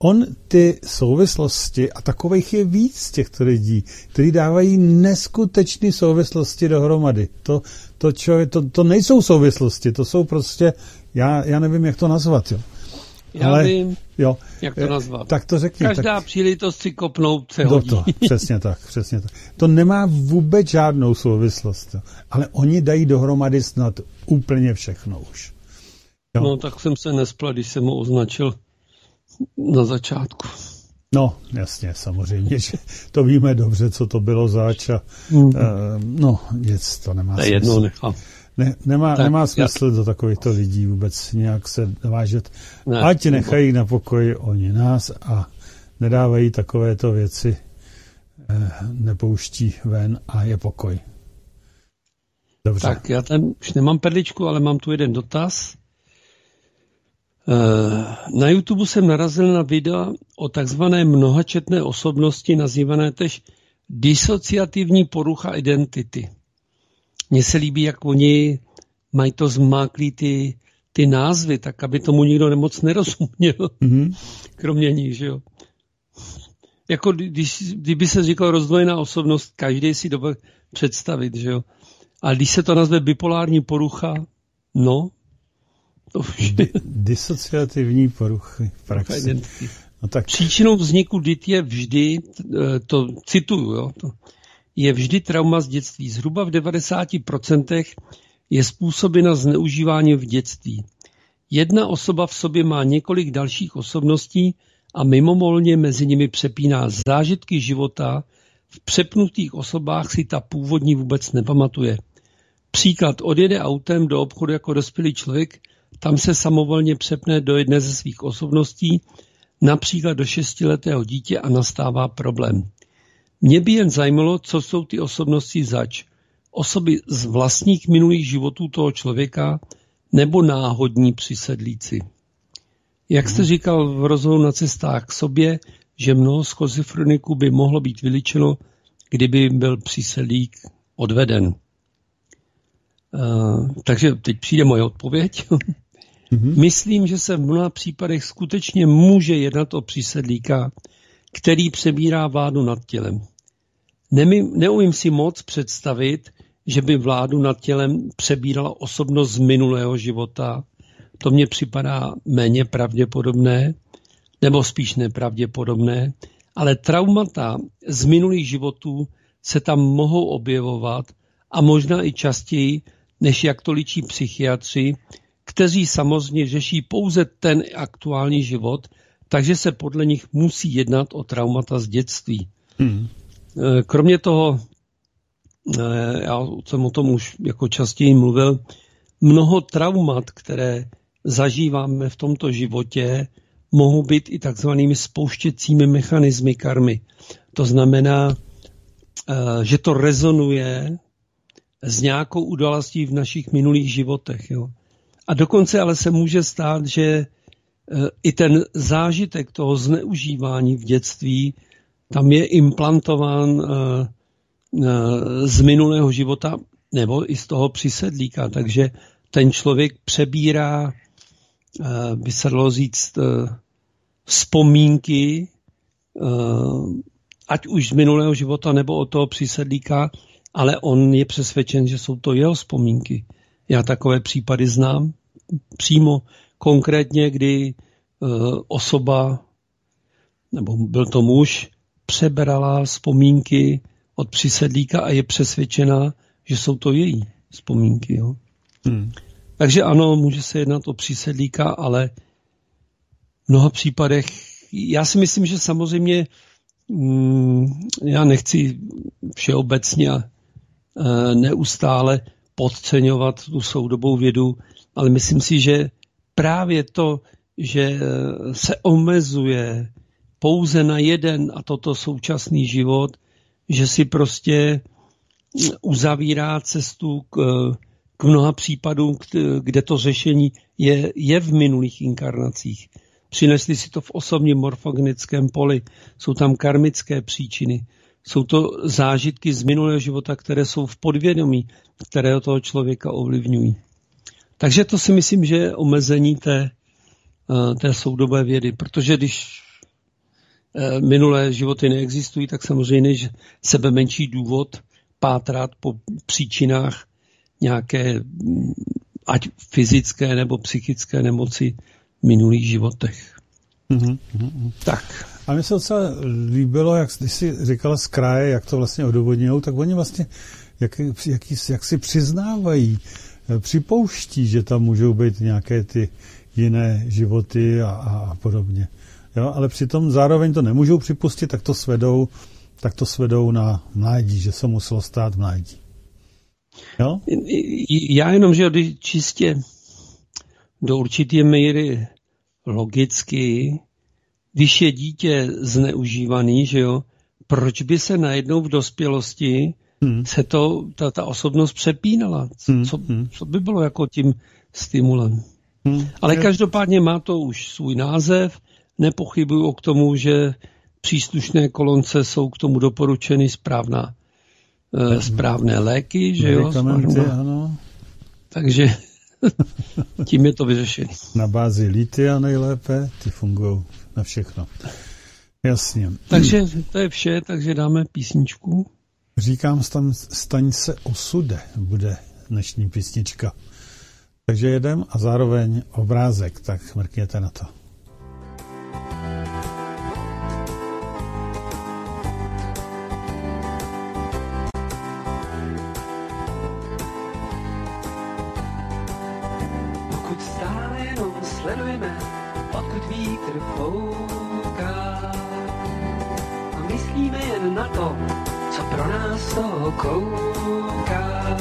on ty souvislosti, a takových je víc těchto lidí, kteří dávají neskutečné souvislosti dohromady. To nejsou souvislosti, to jsou prostě, já nevím, jak to nazvat, jo. Já vím, jak to nazvat. Tak to řekni. Každá příležitost si kopnout se hodí. Přesně tak. To nemá vůbec žádnou souvislost, ale oni dají dohromady snad úplně všechno už. Jo. No, tak jsem se nespletl, když jsem ho označil na začátku. No, jasně, samozřejmě, že to víme dobře, co to bylo zač a nic, to nemá smysl. Jednou nechám. Nemá smysl do takovýchto lidí vůbec nějak se navážet. Ať nechají na pokoji oni nás a nedávají takovéto věci, nepouští ven a je pokoj. Dobře. Tak já tam už nemám perličku, ale mám tu jeden dotaz. Na YouTube jsem narazil na videa o takzvané mnohačetné osobnosti nazývané tež disociativní porucha identity. Mně se líbí, jak oni mají to zmáklý ty názvy, tak aby tomu nikdo moc nerozuměl. Kromě nich, že jo. Jako kdyby se říkal rozdvojená osobnost, každý si dobře představit, že jo. Ale když se to nazve bipolární porucha, no, to už disociativní poruchy v praxi. No tak. Příčinou vzniku DIT je vždy, to cituju, jo, je vždy trauma z dětství. Zhruba v 90% je způsobena zneužívání v dětství. Jedna osoba v sobě má několik dalších osobností a mimomolně mezi nimi přepíná zážitky života. V přepnutých osobách si ta původní vůbec nepamatuje. Příklad: odjede autem do obchodu jako dospělý člověk, tam se samovolně přepne do jedné ze svých osobností, například do 6letého dítě, a nastává problém. Mě by jen zajímalo, co jsou ty osobnosti zač. Osoby z vlastních minulých životů toho člověka nebo náhodní přisedlíci. Jak jste říkal v rozhovoru Na cestách k sobě, že mnoho schizofreniků by mohlo být vyličeno, kdyby byl přisedlík odveden. Takže teď přijde moje odpověď. Myslím, že se v mnoha případech skutečně může jednat o přisedlíka, který přebírá vládu nad tělem. Neumím si moc představit, že by vládu nad tělem přebírala osobnost z minulého života. To mně připadá méně pravděpodobné, nebo spíš nepravděpodobné, ale traumata z minulých životů se tam mohou objevovat a možná i častěji, než jak to líčí psychiatři, kteří samozřejmě řeší pouze ten aktuální život, takže se podle nich musí jednat o traumata z dětství. Kromě toho, já jsem o tom už jako častěji mluvil, mnoho traumat, které zažíváme v tomto životě, mohou být i takzvanými spouštěcími mechanismy karmy. To znamená, že to rezonuje s nějakou událostí v našich minulých životech. Jo. A dokonce ale se může stát, že i ten zážitek toho zneužívání v dětství tam je implantován z minulého života nebo i z toho přisedlíka. Takže ten člověk přebírá, by se dalo říct, vzpomínky, ať už z minulého života nebo od toho přisedlíka, ale on je přesvědčen, že jsou to jeho vzpomínky. Já takové případy znám přímo konkrétně, kdy osoba, nebo byl to muž, přebrala vzpomínky od přisedlíka a je přesvědčená, že jsou to její vzpomínky. Jo? Takže ano, může se jednat o přisedlíka, ale v mnoha případech, já si myslím, že samozřejmě já nechci všeobecně neustále podceňovat tu soudobou vědu, ale myslím si, že právě to, že se omezuje pouze na jeden a toto současný život, že si prostě uzavírá cestu k mnoha případům, kde to řešení je v minulých inkarnacích. Přinesli si to v osobním morfogenickém poli, jsou tam karmické příčiny, jsou to zážitky z minulého života, které jsou v podvědomí, které toho člověka ovlivňují. Takže to si myslím, že je omezení té soudobé vědy, protože když minulé životy neexistují, tak samozřejmě, že sebe menší důvod pátrat po příčinách nějaké ať fyzické nebo psychické nemoci v minulých životech. Tak. A mně se docela líbilo, když jsi říkala z kraje, jak to vlastně odůvodňují, tak oni vlastně jak si přiznávají, připouští, že tam můžou být nějaké ty jiné životy a podobně. Jo, ale přitom zároveň to nemůžou připustit, tak to svedou na mládí, že se muselo stát mládí. Jo? Já jenom, že čistě do určité míry logicky, když je dítě zneužívaný, že jo, proč by se najednou v dospělosti se ta osobnost přepínala? Co by bylo jako tím stimulem? Ale každopádně má to už svůj název, nepochybuju k tomu, že příslušné kolonce jsou k tomu doporučeny správné léky, že jo? Ano. Takže tím je to vyřešené. Na bázi litia nejlépe, ty fungují na všechno. Jasně. Takže to je vše, takže dáme písničku. Říkám, staň se osude, bude dnešní písnička. Takže jedem a zároveň obrázek, tak mrkněte na to. Pokud stále jenom sledujeme, odkud vítr fouká a myslíme jen na to, co pro nás toho kouká.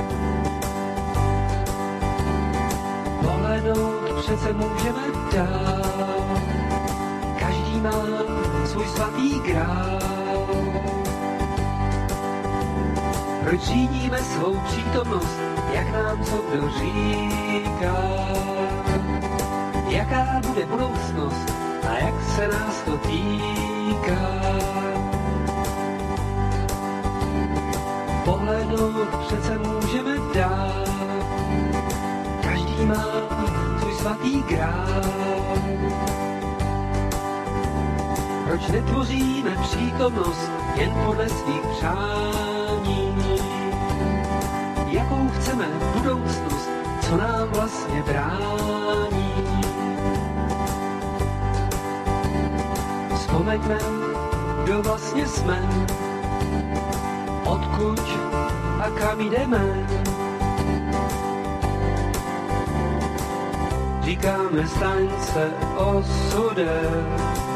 Pohlednout přece můžeme dál, každý má svůj svatý grál. Proč řídíme svou přítomnost, jak nám co kdo říká? Jaká bude budoucnost a jak se nás to týká? Pohlednout přece můžeme dál, každý má svůj svatý grál. Proč netvoříme přítomnost jen podle svých přání? Jakou chceme budoucnost, co nám vlastně brání? Vzpomeňme, kdo vlastně jsme, odkud a kam jdeme. Říkáme, staň se osudem,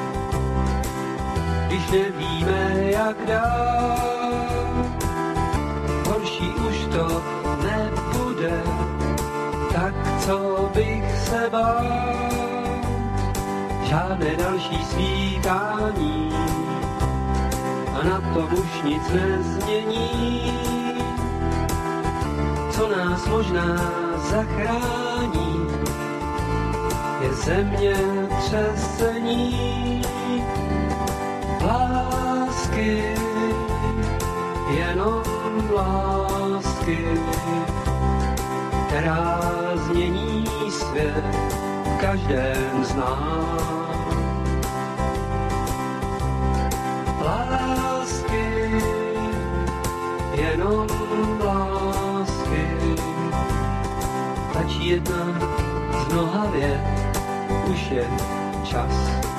když nevíme, jak dál. Horší už to nebude, tak co bych se bál. Žádné další svítání a na tom už nic nezmění. Co nás možná zachrání, je země třesení. Lásky, jenom lásky, která změní svět v každém z nás. Lásky, jenom lásky, stačí jedna z mnoha vět, už je čas.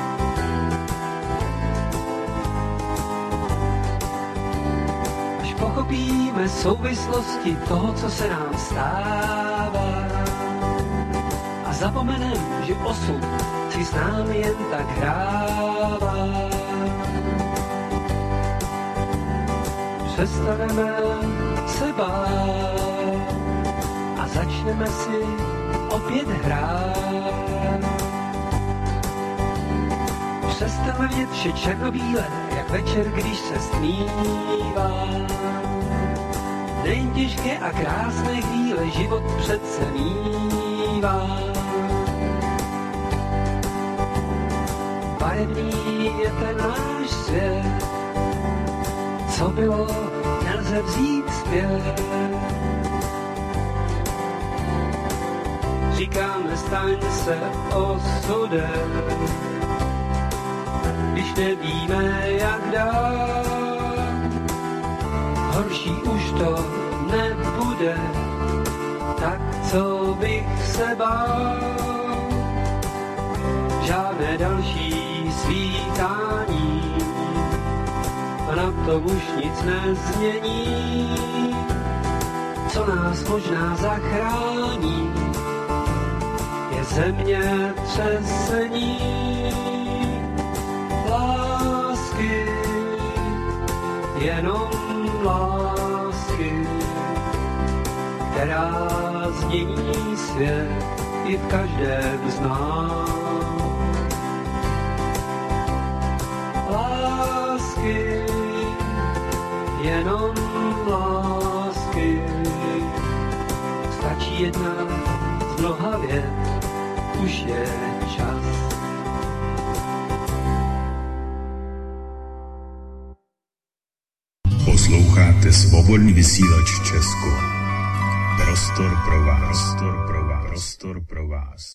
Až pochopíme souvislosti toho, co se nám stává, a zapomenem, že osud si s námi jen tak hrává. Přestaneme se bát a začneme si opět hrát. Přestaneme vidět vše černobílé, jak večer, když se stmívá. Nejen těžké a krásné chvíle život přece mívá. Barevný je ten náš svět, co bylo, nelze vzít zpět. Říkáme, staň se osudem, když nevíme, jak dál. Horší už to nebude, tak co bych se bál. Žádné další svítání a na tom už nic nezmění. Co nás možná zachrání, je země třesení. Lásky, jenom lásky, která změní svět i v každém z nás. Lásky, jenom lásky, stačí jedna z mnoha vět, už je čas. Posloucháte Svobodný vysílač Česko. Prostor pro vás, prostor pro vás, prostor pro vás.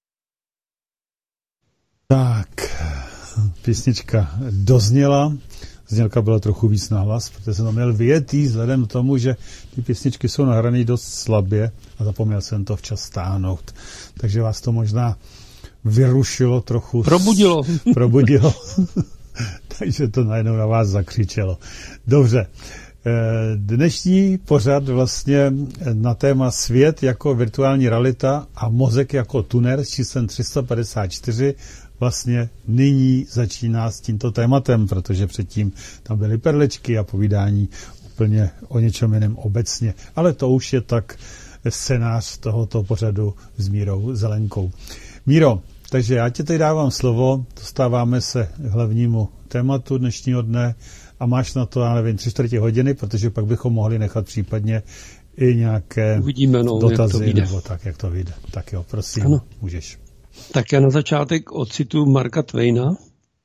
Tak, písnička dozněla. Znělka byla trochu víc nahlas, protože jsem to měl vyjetý vzhledem k tomu, že ty písničky jsou nahrané dost slabě a zapomněl jsem to včas stáhnout. Takže vás to možná vyrušilo trochu. Probudilo. Takže to najednou na vás zakřičelo. Dobře. Dnešní pořad vlastně na téma svět jako virtuální realita a mozek jako tuner s číslem 354 vlastně nyní začíná s tímto tématem, protože předtím tam byly perličky a povídání úplně o něčem jiném obecně. Ale to už je tak scénář tohoto pořadu s Mírou Zelenkou. Míro, takže já ti teď dávám slovo, dostáváme se k hlavnímu tématu dnešního dne a máš na to, já nevím, 3/4 hodiny, protože pak bychom mohli nechat případně i nějaké dotazy, nebo tak, jak to vyjde. Tak jo, prosím, ano. Můžeš. Tak já na začátek ocituju Marka Twaina.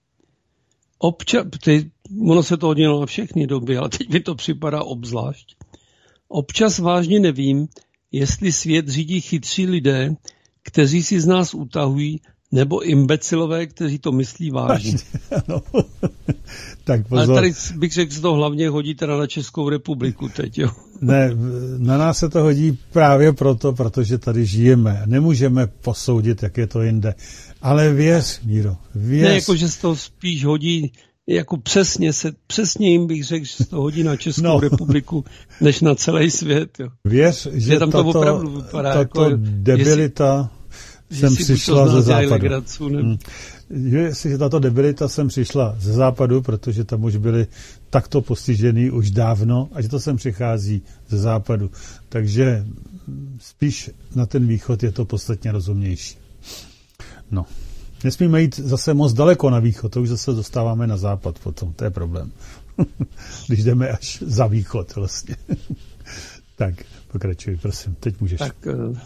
Ono se to hodilo na všechny doby, ale teď mi to připadá obzvlášť. Občas vážně nevím, jestli svět řídí chytří lidé, kteří si z nás utahují, nebo imbecilové, kteří to myslí vážně. No. Tak pozor. Ale tady bych řekl, že to hlavně hodí teda na Českou republiku teď, jo. Ne, na nás se to hodí právě proto, protože tady žijeme. Nemůžeme posoudit, jak je to jinde. Ale věř, Míro, věř. Ne, jako, že se to spíš hodí, jako přesně jim bych řekl, že se to hodí na Českou republiku, než na celý svět, jo. Věř, že tam to opravdu vypadá tato jako, debilita jsem přišla ze západu. Jestli tato debilita sem přišla ze západu, protože tam už byli takto postižený už dávno a že to sem přichází ze západu. Takže spíš na ten východ je to podstatně rozumnější. No. Nesmíme jít zase moc daleko na východ, to už zase dostáváme na západ potom, to je problém. Když jdeme až za východ vlastně. Tak, pokračuj, prosím, teď můžeš. Tak,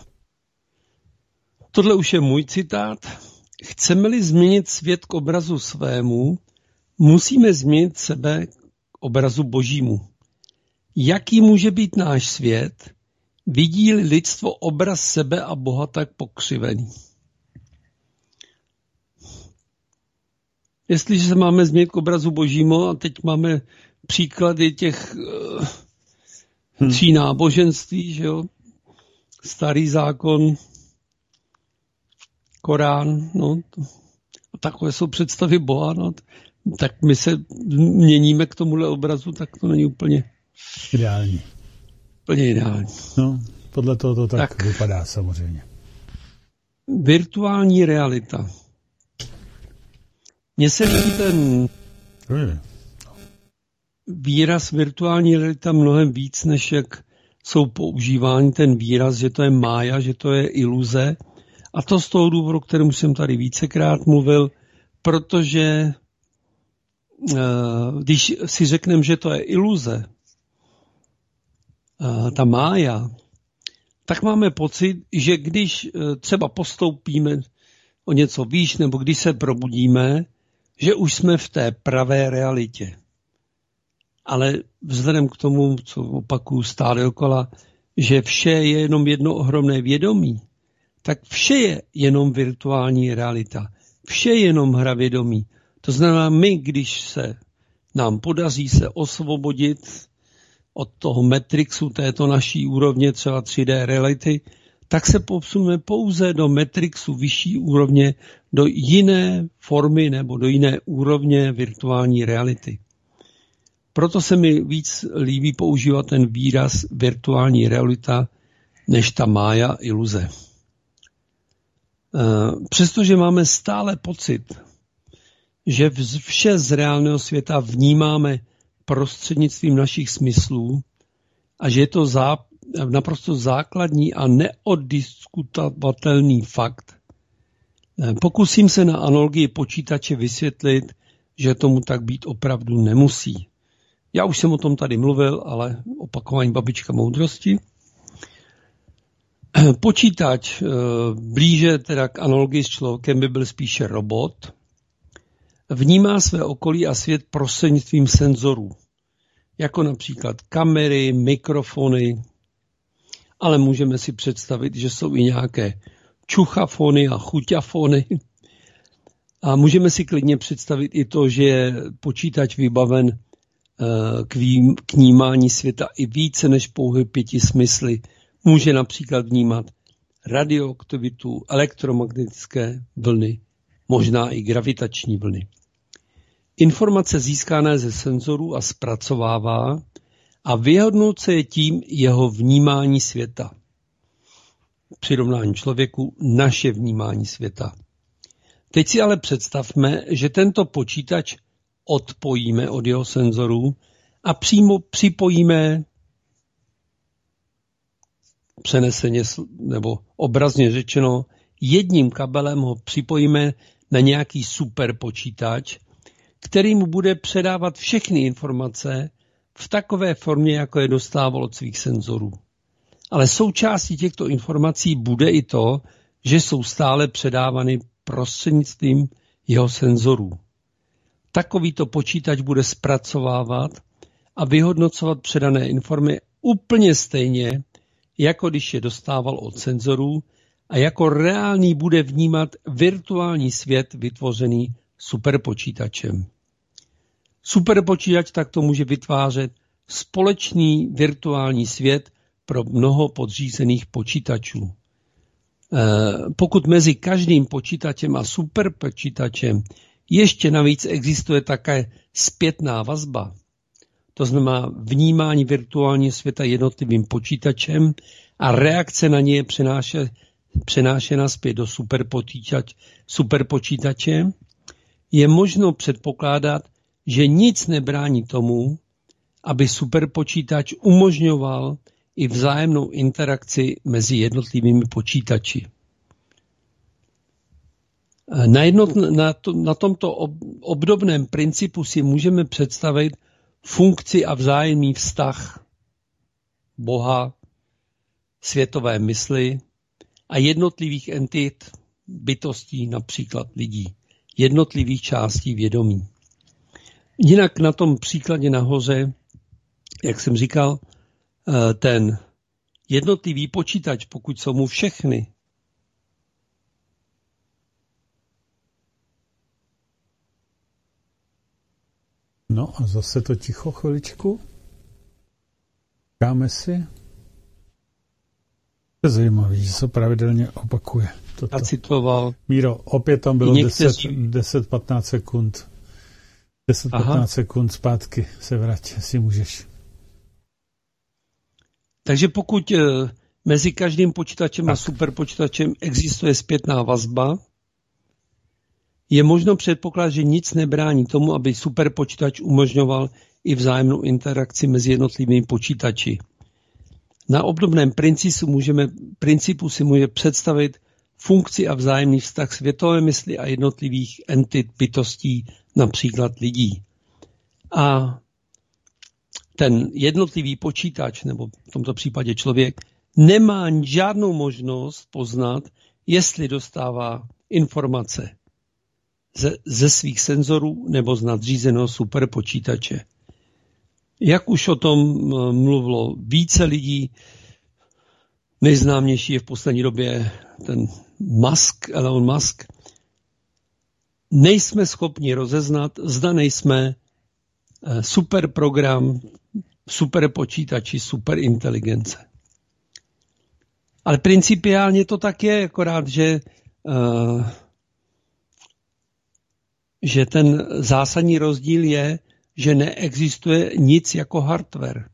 tohle už je můj citát. Chceme-li změnit svět k obrazu svému, musíme změnit sebe k obrazu božímu. Jaký může být náš svět, vidí-li lidstvo obraz sebe a Boha tak pokřivený? Jestliže se máme změnit k obrazu božímu, a teď máme příklady těch 3 náboženství, že jo? Starý zákon, Korán, no, takové jsou představy Boha, no, tak my se měníme k tomuhle obrazu, tak to není úplně ideální. Úplně ideální. No, podle toho to tak vypadá samozřejmě. Virtuální realita. Mně se líbí ten výraz virtuální realita mnohem víc, než jak jsou používání ten výraz, že to je mája, že to je iluze. A to z toho důvodu, o kterém jsem tady vícekrát mluvil, protože když si řekneme, že to je iluze, ta mája, tak máme pocit, že když třeba postoupíme o něco výš, nebo když se probudíme, že už jsme v té pravé realitě. Ale vzhledem k tomu, co opakuju stále dokola, že vše je jenom jedno ohromné vědomí, tak vše je jenom virtuální realita. Vše je jenom hra vědomí. To znamená, my, když se nám podaří se osvobodit od toho matrixu této naší úrovně, třeba 3D reality, tak se posuneme pouze do matrixu vyšší úrovně, do jiné formy nebo do jiné úrovně virtuální reality. Proto se mi víc líbí používat ten výraz virtuální realita, než ta mája iluze. Přestože máme stále pocit, že vše z reálného světa vnímáme prostřednictvím našich smyslů a že je to naprosto základní a neoddiskutovatelný fakt, pokusím se na analogii počítače vysvětlit, že tomu tak být opravdu nemusí. Já už jsem o tom tady mluvil, ale opakování babička moudrosti. Počítač blíže teda k analogii s člověkem by byl spíše robot. Vnímá své okolí a svět prostřednictvím senzorů, jako například kamery, mikrofony, ale můžeme si představit, že jsou i nějaké čuchafony a chuťafony. A můžeme si klidně představit i to, že je počítač vybaven k vnímání světa i více než pouhé 5 smysly. Může například vnímat radioaktivitu, elektromagnetické vlny, možná i gravitační vlny. Informace získané ze senzorů a zpracovává a vyhodnocuje tím jeho vnímání světa. Přirovnání člověku naše vnímání světa. Teď si ale představme, že tento počítač odpojíme od jeho senzorů a přímo připojíme přeneseně nebo obrazně řečeno jedním kabelem ho připojíme na nějaký super počítač, který mu bude předávat všechny informace v takové formě, jako je dostával od svých senzorů. Ale součástí těchto informací bude i to, že jsou stále předávány prostřednictvím jeho senzorů. Takovýto počítač bude zpracovávat a vyhodnocovat předané informace úplně stejně, jako když je dostával od senzorů a jako reálný bude vnímat virtuální svět vytvořený superpočítačem. Superpočítač takto může vytvářet společný virtuální svět pro mnoho podřízených počítačů. Pokud mezi každým počítačem a superpočítačem ještě navíc existuje také zpětná vazba, to znamená vnímání virtuálního světa jednotlivým počítačem a reakce na ně je přenášena zpět do superpočítače, je možno předpokládat, že nic nebrání tomu, aby superpočítač umožňoval i vzájemnou interakci mezi jednotlivými počítači. Na tomto obdobném principu si můžeme představit funkci a vzájemný vztah Boha, světové mysli a jednotlivých entit, bytostí, například lidí, jednotlivých částí vědomí. Jinak na tom příkladě nahoře, jak jsem říkal, ten jednotlivý počítač, pokud jsou mu všechny, no a zase to ticho chviličku. Dáme si. To je zajímavé, že se pravidelně opakuje. Toto. Já citoval. Míro, opět tam bylo 10-15 sekund. 10-15 sekund zpátky se vrať, jestli můžeš. Takže pokud mezi každým počítačem a superpočítačem existuje zpětná vazba, je možno předpokládat, že nic nebrání tomu, aby superpočítač umožňoval i vzájemnou interakci mezi jednotlivými počítači. Na obdobném principu si může představit funkci a vzájemný vztah světové mysli a jednotlivých entit bytostí, například lidí. A ten jednotlivý počítač, nebo v tomto případě člověk, nemá žádnou možnost poznat, jestli dostává informace ze svých senzorů nebo z nadřízeného superpočítače. Jak už o tom mluvilo více lidí, nejznámější je v poslední době ten Elon Musk. nejsme schopni rozeznat, zda nejsme super program, super počítači, super inteligence. Ale principiálně to tak je, akorát, že ten zásadní rozdíl je, že neexistuje nic jako hardware.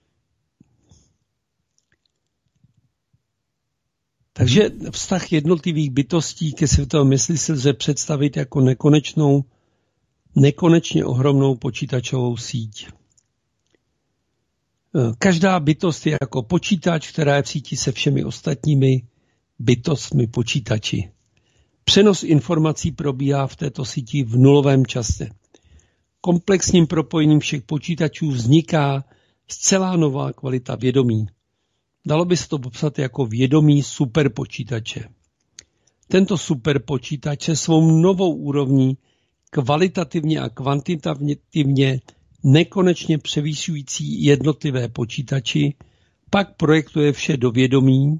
Takže vztah jednotlivých bytostí ke světové mysli si lze představit jako nekonečně ohromnou počítačovou síť. Každá bytost je jako počítač, která je v síti se všemi ostatními bytostmi počítači. Přenos informací probíhá v této síti v nulovém čase. Komplexním propojením všech počítačů vzniká zcela nová kvalita vědomí. Dalo by se to popsat jako vědomí superpočítače. Tento superpočítač se svou novou úrovní kvalitativně a kvantitativně nekonečně převýšující jednotlivé počítači pak projektuje vše do vědomí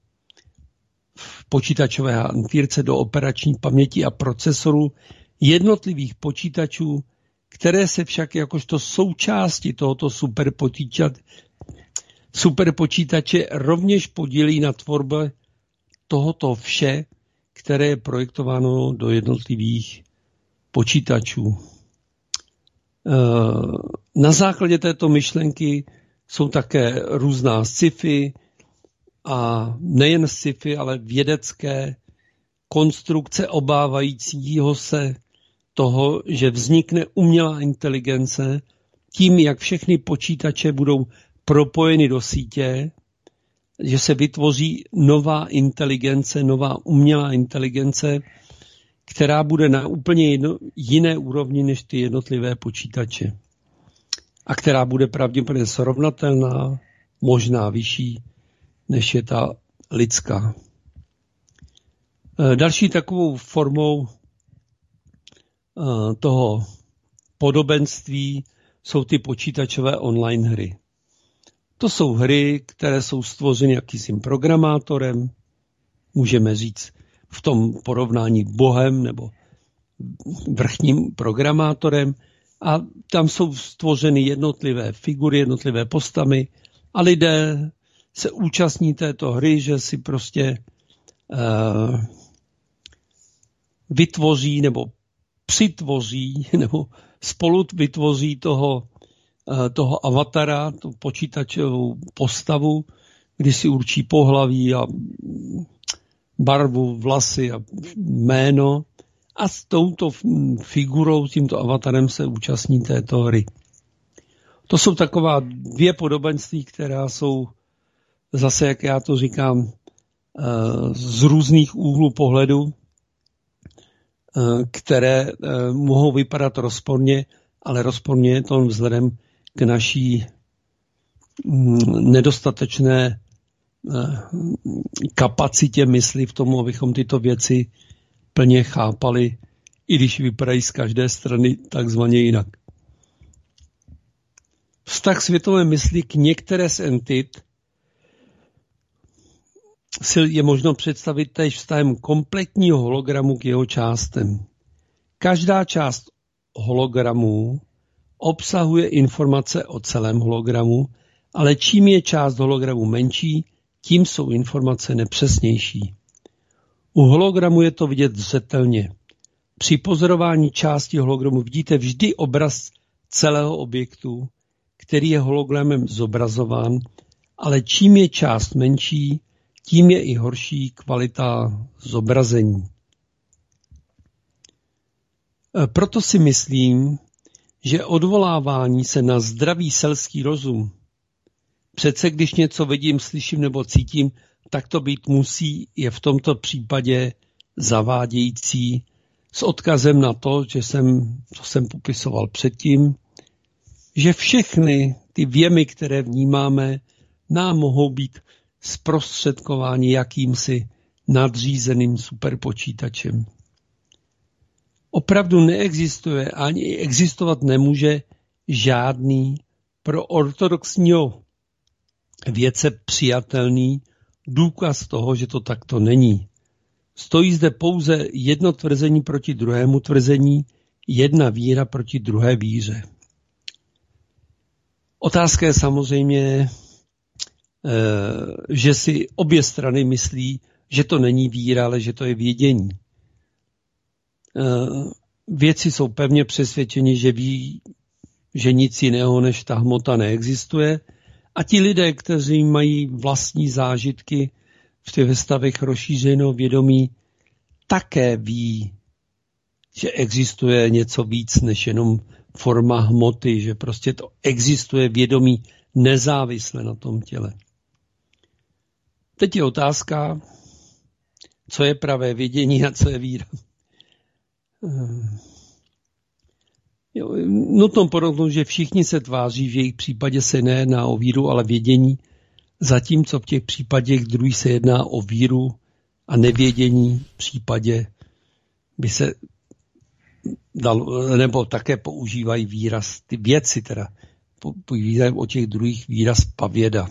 v počítačové hantýrce do operační paměti a procesoru jednotlivých počítačů, které se však jakožto součásti tohoto superpočítače rovněž podílí na tvorbě tohoto vše, které je projektováno do jednotlivých počítačů. Na základě této myšlenky jsou také různá sci-fi a nejen sci-fi, ale vědecké konstrukce obávajícího se toho, že vznikne umělá inteligence tím, jak všechny počítače budou propojeny do sítě, že se vytvoří nová inteligence, nová umělá inteligence, která bude na úplně jiné úrovni než ty jednotlivé počítače. A která bude pravděpodobně srovnatelná, možná vyšší, než je ta lidská. Další takovou formou toho podobenství jsou ty počítačové online hry. To jsou hry, které jsou stvořeny jakýmsi programátorem, můžeme říct v tom porovnání Bohem nebo vrchním programátorem, a tam jsou stvořeny jednotlivé figury, jednotlivé postavy a lidé se účastní této hry, že si prostě vytvoří nebo přitvoří nebo spolu vytvoří toho avatara, tu počítačovou postavu, kdy si určí pohlaví a barvu, vlasy a jméno a s touto figurou, tímto avatarem se účastní této hry. To jsou taková dvě podobenství, která jsou zase, jak já to říkám, z různých úhlů pohledu, které mohou vypadat rozporně, ale rozporně je to vzhledem k naší nedostatečné kapacitě mysli v tomu, abychom tyto věci plně chápali, i když vypadají z každé strany takzvaně jinak. Vztah světové mysli k některé z entit je možno představit též vztahem kompletního hologramu k jeho částem. Každá část hologramu obsahuje informace o celém hologramu, ale čím je část hologramu menší, tím jsou informace nepřesnější. U hologramu je to vidět zřetelně. Při pozorování části hologramu vidíte vždy obraz celého objektu, který je hologramem zobrazován, ale čím je část menší, tím je i horší kvalita zobrazení. Proto si myslím, že odvolávání se na zdravý selský rozum, přece když něco vidím, slyším nebo cítím, tak to být musí, je v tomto případě zavádějící s odkazem na to, co jsem popisoval předtím, že všechny ty věmy, které vnímáme, nám mohou být zprostředkovány jakýmsi nadřízeným superpočítačem. Opravdu neexistuje ani existovat nemůže žádný pro ortodoxního vědce přijatelný důkaz toho, že to takto není. Stojí zde pouze jedno tvrzení proti druhému tvrzení, jedna víra proti druhé víře. Otázka je samozřejmě, že si obě strany myslí, že to není víra, ale že to je vědění. Vědci jsou pevně přesvědčeni, že ví, že nic jiného než ta hmota neexistuje, a ti lidé, kteří mají vlastní zážitky v těch stavech rozšířeného vědomí, také ví, že existuje něco víc než jenom forma hmoty, že prostě to existuje vědomí nezávisle na tom těle. Teď je otázka, co je pravé vědění a co je víra. Nutno podotknout, že všichni se tváří, že v jejich případě se nejedná o víru, ale vědění, zatímco v těch případech druhých se jedná o víru a nevědění v případě by se dal, nebo také používají výraz, ty věci teda používají o těch druhých výraz pavěda.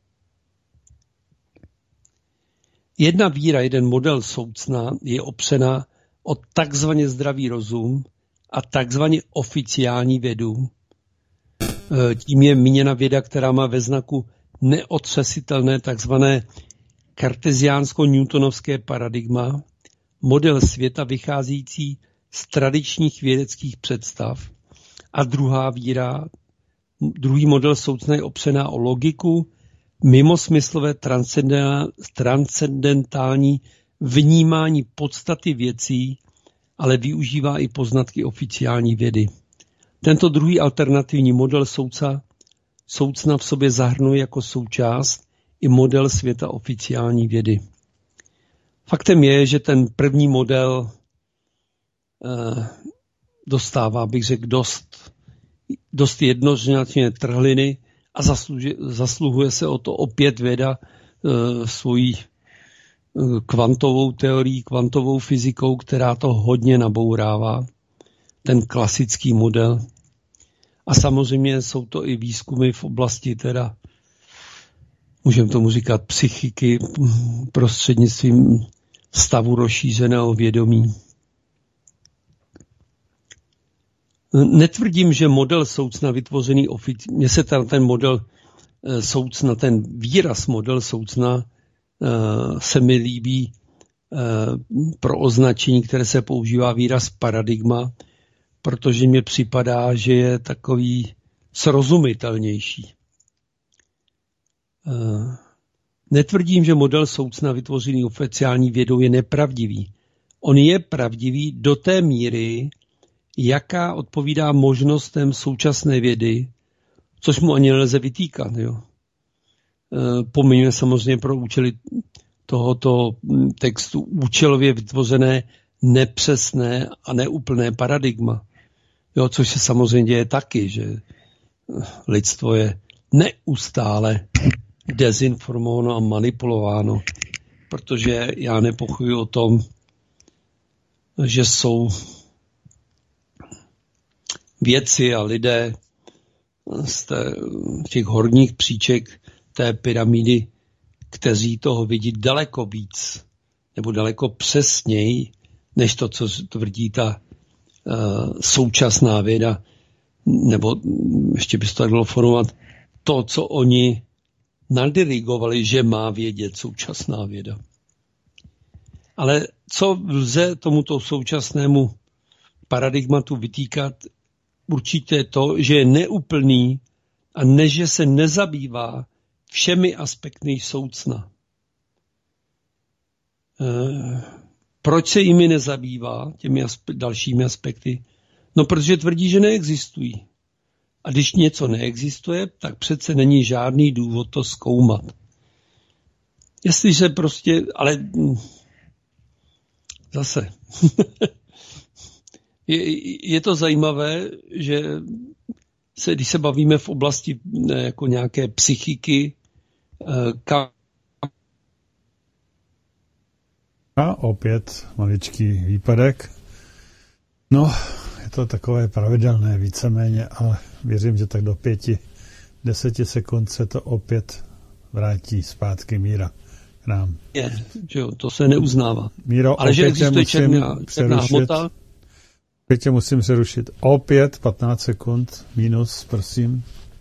Jedna víra, jeden model soucna je opřena o takzvaně zdravý rozum a takzvaně oficiální vědu. Tím je míněna věda, která má ve znaku neotřesitelné takzvané karteziánsko-newtonovské paradigma, model světa vycházející z tradičních vědeckých představ, a druhá víra, druhý model soucna je opřená o logiku, mimosmyslové transcendentální vnímání podstaty věcí, ale využívá i poznatky oficiální vědy. Tento druhý alternativní model soucna v sobě zahrnuje jako součást i model světa oficiální vědy. Faktem je, že ten první model dostává, bych řekl, dost jednoznačně trhliny a zasluhuje se o to opět věda svojí kvantovou teorií, kvantovou fyzikou, která to hodně nabourává, ten klasický model. A samozřejmě jsou to i výzkumy v oblasti teda, můžeme tomu říkat, psychiky prostřednictvím stavu rozšířeného vědomí. Netvrdím, že model soucna vytvořený mně se ten model soucna, ten výraz model soucna se mi líbí pro označení, které se používá výraz paradigma, protože mně připadá, že je takový srozumitelnější. Netvrdím, že model soucna vytvořený oficiální vědou je nepravdivý. On je pravdivý do té míry, jaká odpovídá možnostem současné vědy, což mu ani nelze vytýkat. Jo. Pomiňme samozřejmě pro účely tohoto textu účelově vytvořené nepřesné a neúplné paradigma. Jo, což se samozřejmě děje taky, že lidstvo je neustále dezinformováno a manipulováno, protože já nepochybuji o tom, že jsou vědci a lidé z těch horních příček té pyramidy, kteří toho vidí daleko víc nebo daleko přesněji, než to, co tvrdí ta současná věda, nebo ještě by se to dalo formovat, to, co oni nadirigovali, že má vědět současná věda. Ale co lze tomuto současnému paradigmatu vytýkat, určitě to, že je neúplný a že se nezabývá všemi aspekty soucna. Proč se jimi nezabývá, těmi dalšími aspekty? No, protože tvrdí, že neexistují. A když něco neexistuje, tak přece není žádný důvod to zkoumat. Jestli se prostě, ale zase, je to zajímavé, že když se bavíme v oblasti jako nějaké psychiky, a opět maličký výpadek. No, je to takové pravidelné víceméně, ale věřím, že tak do 5-10 sekund se to opět vrátí zpátky míra. nám. Je, že jo, to se neuznává. Míro, ale že existuje černá hmota. Opět tě musím přerušit. Opět 15 sekund minus, prosím.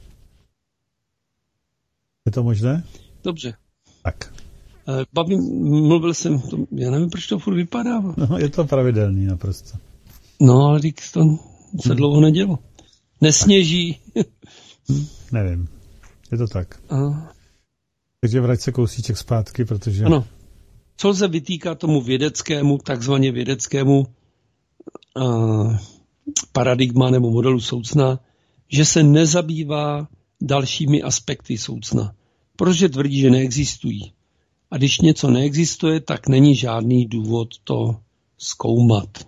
Je to možné? Dobře. Tak. Mluvil jsem, já nevím, proč to furt vypadá. No, je to pravidelný naprosto. No, ale to se dlouho nedělo. Nesněží. Nevím. Je to tak. Aha. Takže vrať se kousíček zpátky, protože... Ano. Co lze vytýkat tomu vědeckému, takzvaně vědeckému paradigma nebo modelu soucna, že se nezabývá dalšími aspekty soucna, protože tvrdí, že neexistují. A když něco neexistuje, tak není žádný důvod to zkoumat.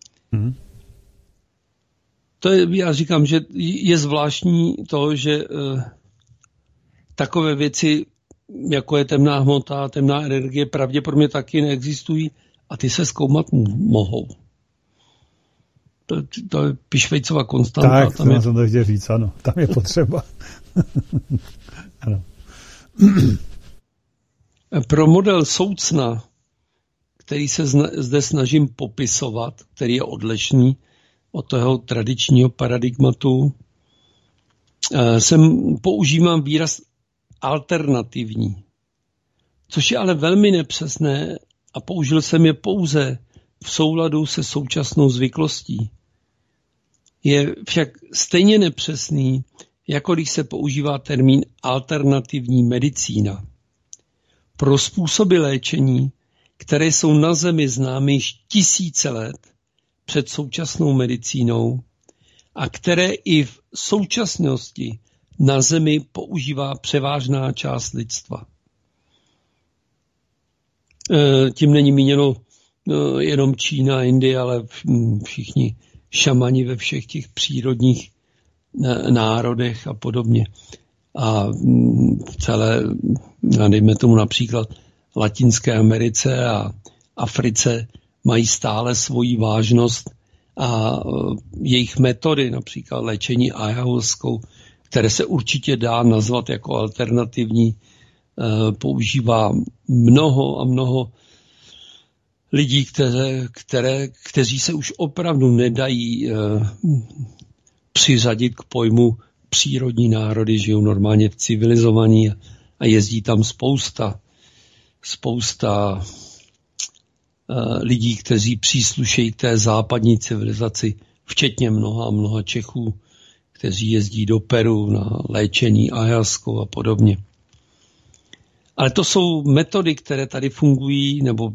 To je, já říkám, že je zvláštní to, že takové věci, jako je temná hmota, temná energie, pravděpodobně taky neexistují a ty se zkoumat mohou. To je Pišvejcova konstanta. Tak, tam jsem to chtěl říct, ano. Tam je potřeba. Ano. Pro model soucna, který se zde snažím popisovat, který je odlišný od toho tradičního paradigmatu, používám výraz alternativní, což je ale velmi nepřesné a použil jsem je pouze v souladu se současnou zvyklostí. Je však stejně nepřesný, jako když se používá termín alternativní medicína. Pro způsoby léčení, které jsou na Zemi známy již tisíce let před současnou medicínou a které i v současnosti na Zemi používá převážná část lidstva. Tím není míněno jenom Čína, Indie, ale všichni šamani ve všech těch přírodních národech a podobně. A v celé, dejme tomu například Latinské Americe a Africe mají stále svoji vážnost a jejich metody, například léčení ayahuaskou, které se určitě dá nazvat jako alternativní, používá mnoho a mnoho lidí, kteří se už opravdu nedají přiřadit k pojmu přírodní národy, žijou normálně v civilizovaní a jezdí tam spousta lidí, kteří příslušejí k té západní civilizaci, včetně mnoha Čechů, kteří jezdí do Peru na léčení ayahuaskou a podobně. Ale to jsou metody, které tady fungují, nebo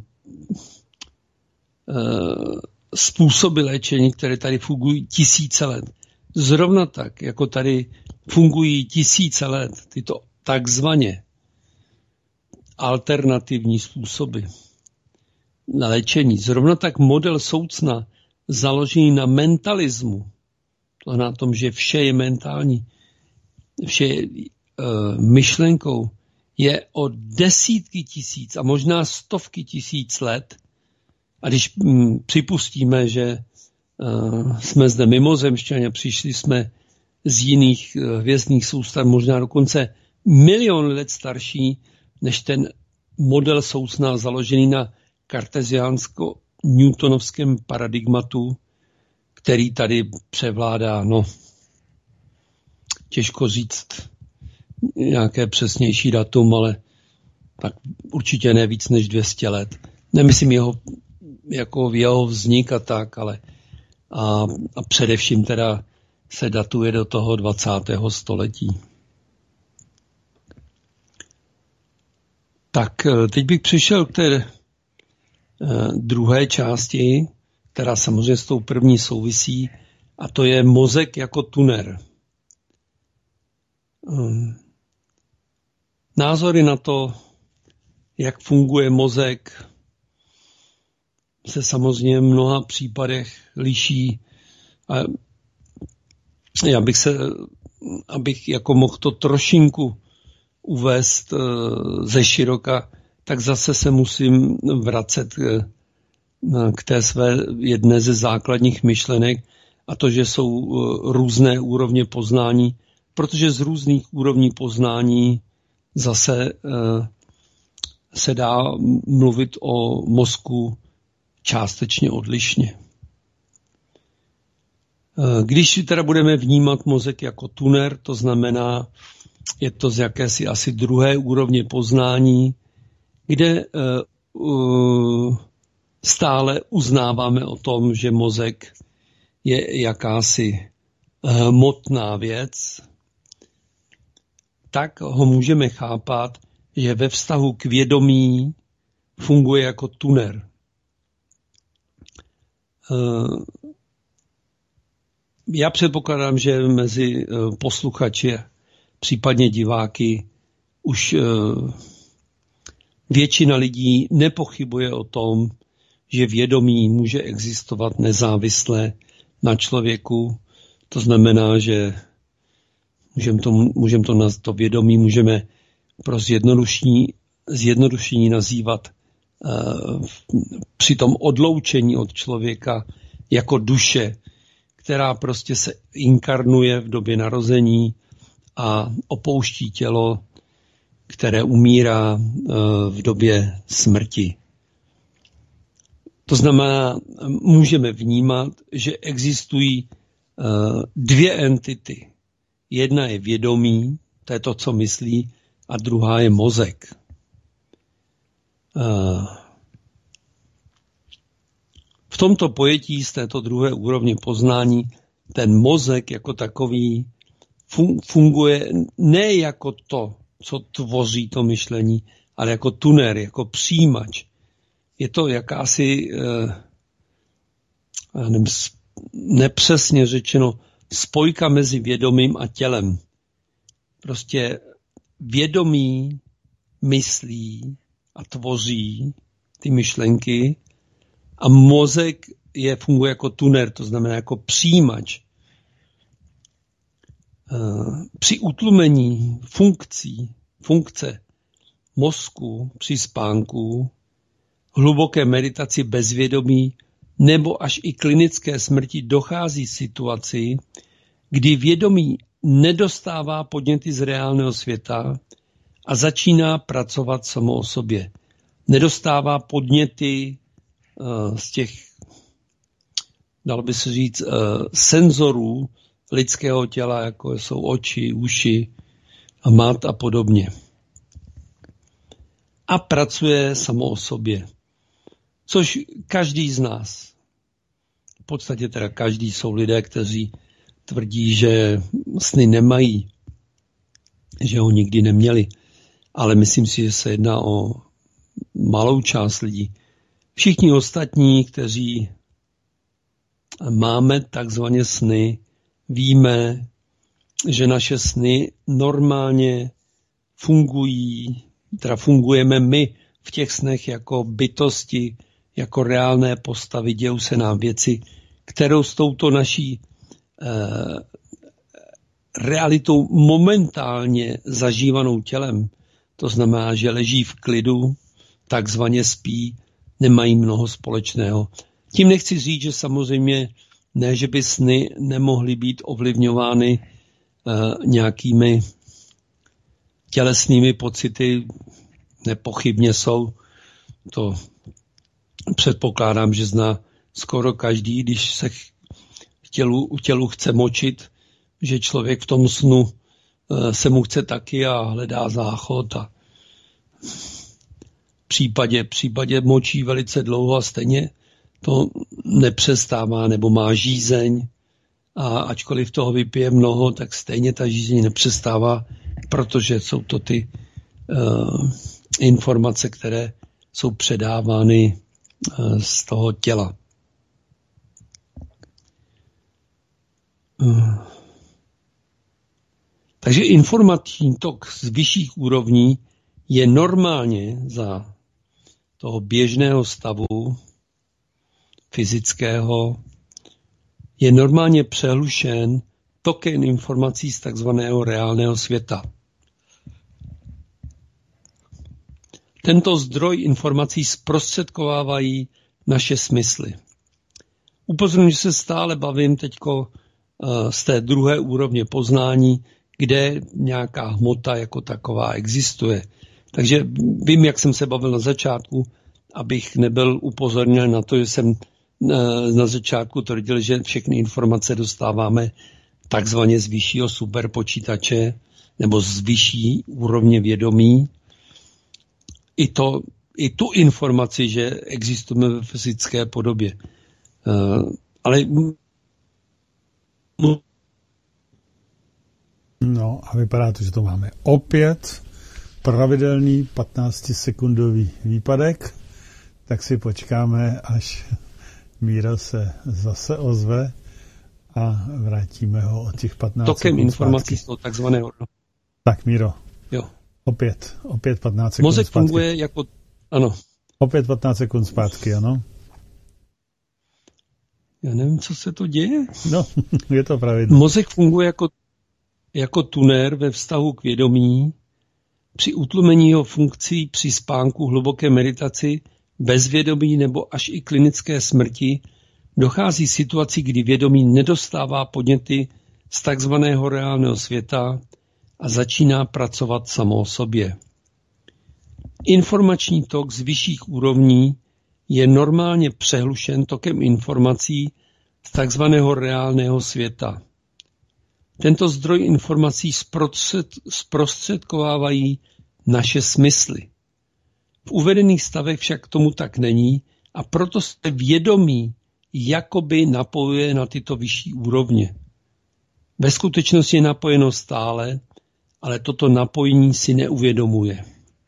způsoby léčení, které tady fungují tisíce let. Zrovna tak, jako tady fungují tisíce let tyto takzvaně alternativní způsoby na léčení. Zrovna tak model soucna založený na mentalismu, to na tom, že vše je mentální, vše je myšlenkou, je o desítky tisíc a možná stovky tisíc let. A když připustíme, že jsme zde mimozemšťané, přišli jsme z jiných hvězdných soustav, možná dokonce milion let starší než ten model soucna založený na karteziánsko-newtonovském paradigmatu, který tady převládá, těžko říct nějaké přesnější datum, ale tak určitě ne víc než 200 let. Nemyslím jeho vznik a tak, ale a především teda se datuje do toho 20. století. Tak teď bych přišel k té druhé části, která samozřejmě s tou první souvisí, a to je mozek jako tuner. Názory na to, jak funguje mozek, se samozřejmě v mnoha případech liší. A já abych jako mohl to trošinku uvést ze široka, tak zase se musím vracet k té své jedné ze základních myšlenek, a to, že jsou různé úrovně poznání, protože z různých úrovní poznání zase se dá mluvit o mozku částečně odlišně. Když teda budeme vnímat mozek jako tuner, to znamená, je to z jakési asi druhé úrovně poznání, kde stále uznáváme o tom, že mozek je jakási hmotná věc, tak ho můžeme chápat, že ve vztahu k vědomí funguje jako tuner. Já předpokládám, že mezi posluchači, případně diváky, už většina lidí nepochybuje o tom, že vědomí může existovat nezávisle na člověku. To znamená, že můžeme to vědomí můžeme pro zjednodušení nazývat při tom odloučení od člověka jako duše, která prostě se inkarnuje v době narození a opouští tělo, které umírá v době smrti. To znamená, můžeme vnímat, že existují dvě entity. Jedna je vědomí, to je to, co myslí, a druhá je mozek. V tomto pojetí z této druhé úrovně poznání ten mozek jako takový funguje ne jako to, co tvoří to myšlení, ale jako tuner, jako přijímač. Je to jakási, nepřesně řečeno, spojka mezi vědomím a tělem. Prostě vědomí myslí a tvoří ty myšlenky a mozek funguje jako tuner, to znamená jako přijímač. Při utlumení funkce mozku při spánku, hluboké meditaci bezvědomí nebo až i klinické smrti dochází situaci, kdy vědomí nedostává podněty z reálného světa a začíná pracovat samo o sobě. Nedostává podněty z těch, dalo by se říct, senzorů lidského těla, jako jsou oči, uši a mat a podobně. A pracuje samo o sobě. Což každý z nás, v podstatě teda každý, jsou lidé, kteří tvrdí, že sny nemají, že ho nikdy neměli. Ale myslím si, že se jedná o malou část lidí. Všichni ostatní, kteří máme takzvané sny, víme, že naše sny normálně fungují, teda fungujeme my v těch snech jako bytosti, jako reálné postavy, dějou se nám věci, kterou s touto naší realitou momentálně zažívanou tělem, to znamená, že leží v klidu, takzvaně spí, nemají mnoho společného. Tím nechci říct, že samozřejmě ne, že by sny nemohly být ovlivňovány nějakými tělesnými pocity, nepochybně jsou. To předpokládám, že zná skoro každý, když se tělu chce močit, že člověk v tom snu se mu chce taky a hledá záchod a v případě močí velice dlouho a stejně to nepřestává nebo má žízeň a ačkoliv toho vypije mnoho, tak stejně ta žízeň nepřestává, protože jsou to ty informace, které jsou předávány z toho těla. Takže informační tok z vyšších úrovní je normálně za toho běžného stavu fyzického, je normálně přehlušen tokem informací z takzvaného reálného světa. Tento zdroj informací zprostředkovávají naše smysly. Upozorňuji, že se stále bavím teďko z té druhé úrovně poznání, kde nějaká hmota jako taková existuje. Takže vím, jak jsem se bavil na začátku, abych nebyl upozorněn na to, že jsem na začátku tvrdil, že všechny informace dostáváme takzvaně z vyššího superpočítače nebo z vyšší úrovně vědomí. I tu informaci, že existujeme ve fyzické podobě. Ale no a vypadá to, že to máme opět pravidelný 15-sekundový výpadek, tak si počkáme, až Míra se zase ozve a vrátíme ho od těch 15 tokem sekund informací zpátky. z toho takzvaného. Tak Míro, Jo. opět 15 sekund Mozek zpátky. funguje jako, ano. Opět 15 sekund zpátky, ano. Já nevím, co se to děje. No, je to pravidlo. Mozek funguje jako tunér ve vztahu k vědomí. Při utlumení jeho funkcí při spánku, hluboké meditaci, bezvědomí nebo až i klinické smrti dochází situaci, kdy vědomí nedostává podněty z takzvaného reálného světa a začíná pracovat samo o sobě. Informační tok z vyšších úrovní je normálně přehlušen tokem informací z takzvaného reálného světa. Tento zdroj informací zprostředkovávají naše smysly. V uvedených stavech však tomu tak není a proto se vědomí jakoby napojuje na tyto vyšší úrovně. Ve skutečnosti je napojeno stále, ale toto napojení si neuvědomuje.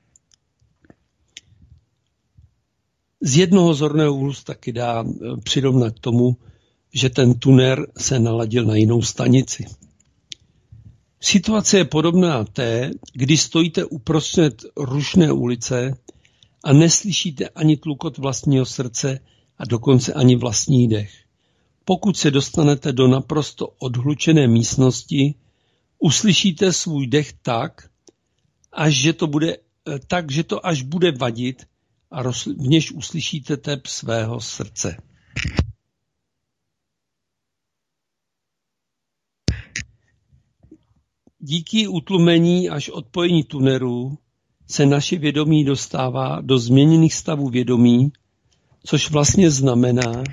Z jednoho zorného úhlu se taky dá přirovnat k tomu, že ten tunér se naladil na jinou stanici. Situace je podobná té, kdy stojíte uprostřed rušné ulice a neslyšíte ani tlukot vlastního srdce a dokonce ani vlastní dech. Pokud se dostanete do naprosto odhlučené místnosti, uslyšíte svůj dech tak, že to až bude vadit a v něž uslyšíte tep svého srdce. Díky utlumení až odpojení tunerů se naše vědomí dostává do změněných stavů vědomí, což vlastně znamená,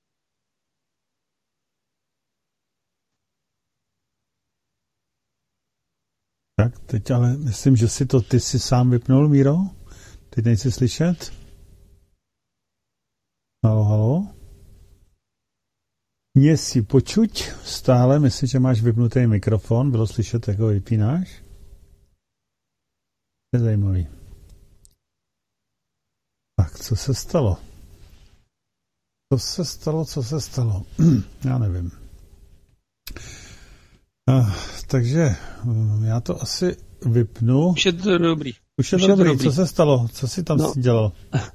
Tak, teď ale myslím, že ty si sám vypnul, Míro? Teď nejsi slyšet? Haló? Je si počuť stále, myslím, že máš vypnutý mikrofon, bylo slyšet, jak ho vypínáš? To je zajímavý. Tak, co se stalo? Co se stalo? Já nevím. Takže já to asi vypnu. Už je to dobrý. Už je to dobrý. Co se stalo? Co jsi tam dělal?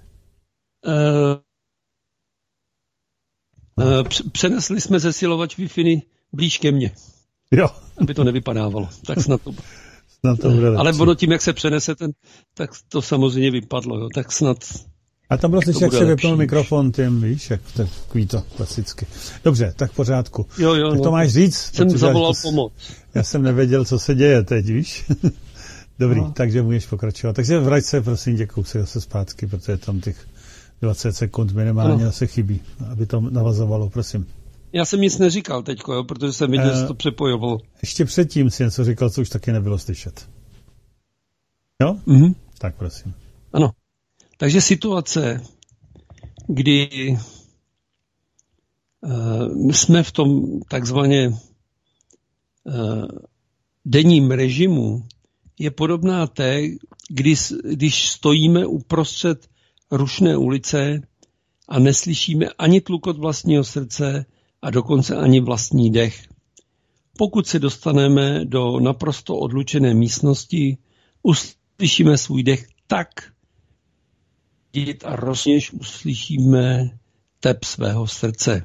Přenesli jsme zesilovač Wi-Fi blíž ke mně. Jo. Aby to nevypadávalo. Tak snad to bude lepší. Ale ono tím, jak se přenese tak to samozřejmě vypadlo. Jo. Tak snad. A tam bylo slyšet, jak se vypnul mikrofon tím, víš, jak takový to klasicky. Dobře, tak v pořádku. Jo, tak to máš říct. Jsem zavolal pomoc. Já jsem nevěděl, co se děje teď, víš. Dobrý, takže můžeš pokračovat. Takže vrať se, prosím, děkuju se zase zpátky, protože tam těch 20 sekund minimálně zase chybí, aby to navazovalo, prosím. Já jsem nic neříkal teďko, jo, protože jsem viděl, že to přepojovalo. Ještě předtím si něco říkal, co už taky nebylo slyšet. Jo? Mhm. Tak prosím. Ano. Takže situace, kdy jsme v tom takzvaně denním režimu, je podobná té, když stojíme uprostřed rušné ulice a neslyšíme ani tlukot vlastního srdce a dokonce ani vlastní dech. Pokud se dostaneme do naprosto odlučené místnosti, uslyšíme svůj dech tak, a rozněž uslyšíme tep svého srdce.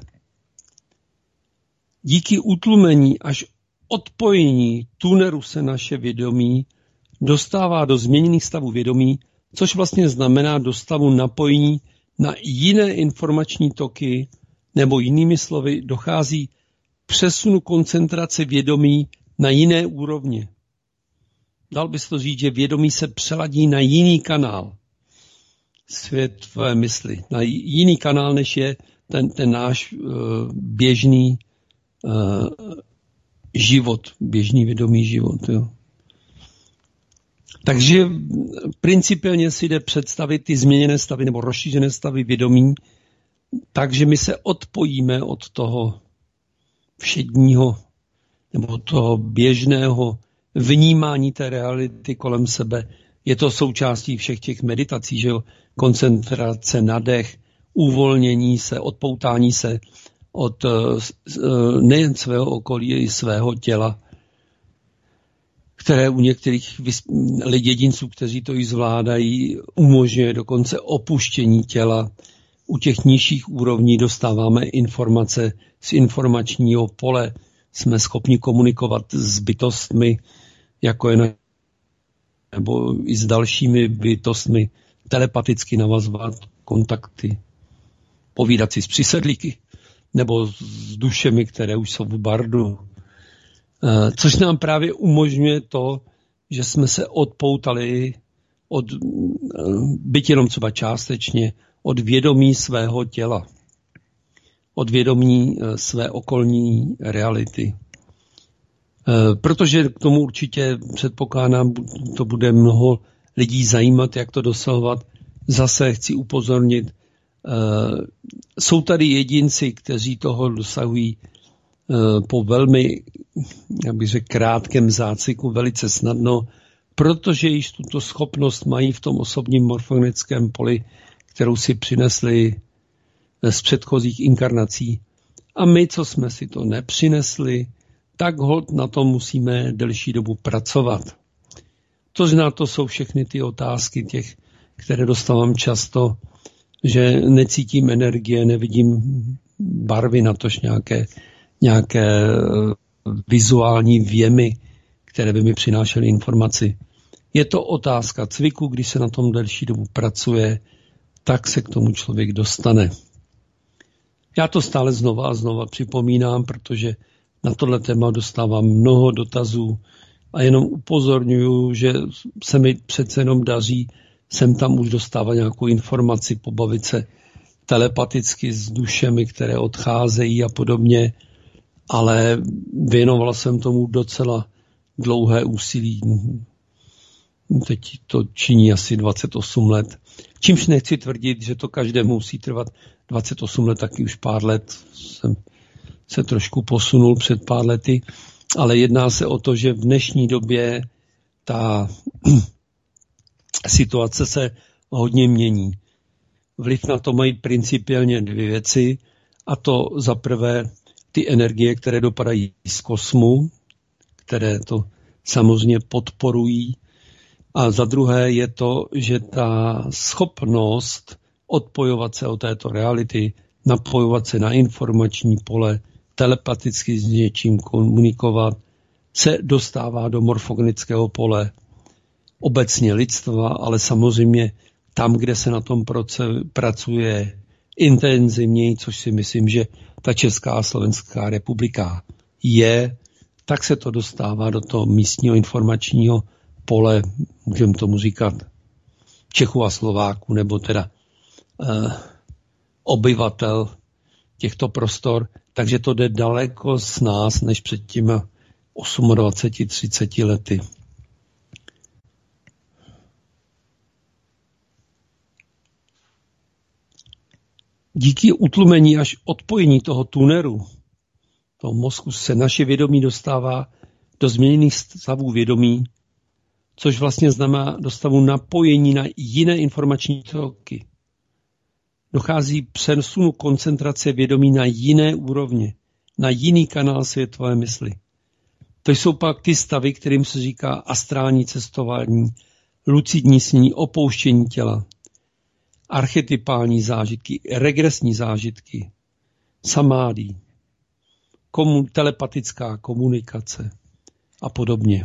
Díky utlumení až odpojení tuneru se naše vědomí dostává do změněných stavů vědomí, což vlastně znamená do stavu napojení na jiné informační toky, nebo jinými slovy dochází k přesunu koncentrace vědomí na jiné úrovně. dal by se to říct, že vědomí se přeladí na jiný kanál. Svět tvé mysli. Na jiný kanál, než je ten náš běžný život, běžný vědomý život. Jo. Takže principiálně si jde představit ty změněné stavy nebo rozšířené stavy vědomí, takže my se odpojíme od toho všedního nebo toho běžného vnímání té reality kolem sebe. Je to součástí všech těch meditací, že jo? Koncentrace na dech, uvolnění se, odpoutání se od nejen svého okolí, i svého těla, které u některých jedinců, kteří to i zvládají, umožňuje dokonce opuštění těla. U těch nižších úrovní dostáváme informace z informačního pole. Jsme schopni komunikovat s bytostmi, jako je nebo i s dalšími bytostmi, telepaticky navazovat kontakty, povídat si s přisedlíky nebo s dušemi, které už jsou v bardu. Což nám právě umožňuje to, že jsme se odpoutali byť jenom třeba částečně, od vědomí svého těla, od vědomí své okolní reality. Protože k tomu určitě předpokládám, to bude mnoho lidí zajímat, jak to dosahovat. Zase chci upozornit, jsou tady jedinci, kteří toho dosahují po velmi, jak bych řekl, krátkém zácviku velice snadno, protože již tuto schopnost mají v tom osobním morfogenickém poli, kterou si přinesli z předchozích inkarnací. A my, co jsme si to nepřinesli, tak holt na tom musíme delší dobu pracovat. To znamená, to jsou všechny ty otázky těch, které dostávám často, že necítím energie, nevidím barvy, natož nějaké vizuální vjemy, které by mi přinášely informaci. Je to otázka cviku, když se na tom delší dobu pracuje, tak se k tomu člověk dostane. Já to stále znova a znova připomínám, protože na tohle téma dostávám mnoho dotazů a jenom upozorňuju, že se mi přece jenom daří sem tam už dostávat nějakou informaci, pobavit se telepaticky s dušemi, které odcházejí a podobně, ale věnoval jsem tomu docela dlouhé úsilí. Teď to činí asi 28 let. Čímž nechci tvrdit, že to každému musí trvat 28 let, taky už pár let jsem se trošku posunul před pár lety, ale jedná se o to, že v dnešní době ta situace se hodně mění. Vliv na to mají principiálně dvě věci, a to za prvé ty energie, které dopadají z kosmu, které to samozřejmě podporují, a za druhé je to, že ta schopnost odpojovat se od této reality, napojovat se na informační pole, telepaticky s něčím komunikovat, se dostává do morfogenického pole obecně lidstva, ale samozřejmě tam, kde se na tom pracuje intenzivněji, což si myslím, že ta Česká a Slovenská republika je, tak se to dostává do toho místního informačního pole, můžeme tomu říkat Čechů a Slováků, nebo teda obyvatel těchto prostor, takže to jde daleko z nás, než před těma 28-30 lety. Díky utlumení až odpojení toho tuneru, toho mozku, se naše vědomí dostává do změněných stavů vědomí, což vlastně znamená do stavu napojení na jiné informační toky. Dochází přesunu koncentrace vědomí na jiné úrovně, na jiný kanál světové mysli. To jsou pak ty stavy, kterým se říká astrální cestování, lucidní snění, opouštění těla, archetypální zážitky, regresní zážitky, samády, telepatická komunikace a podobně.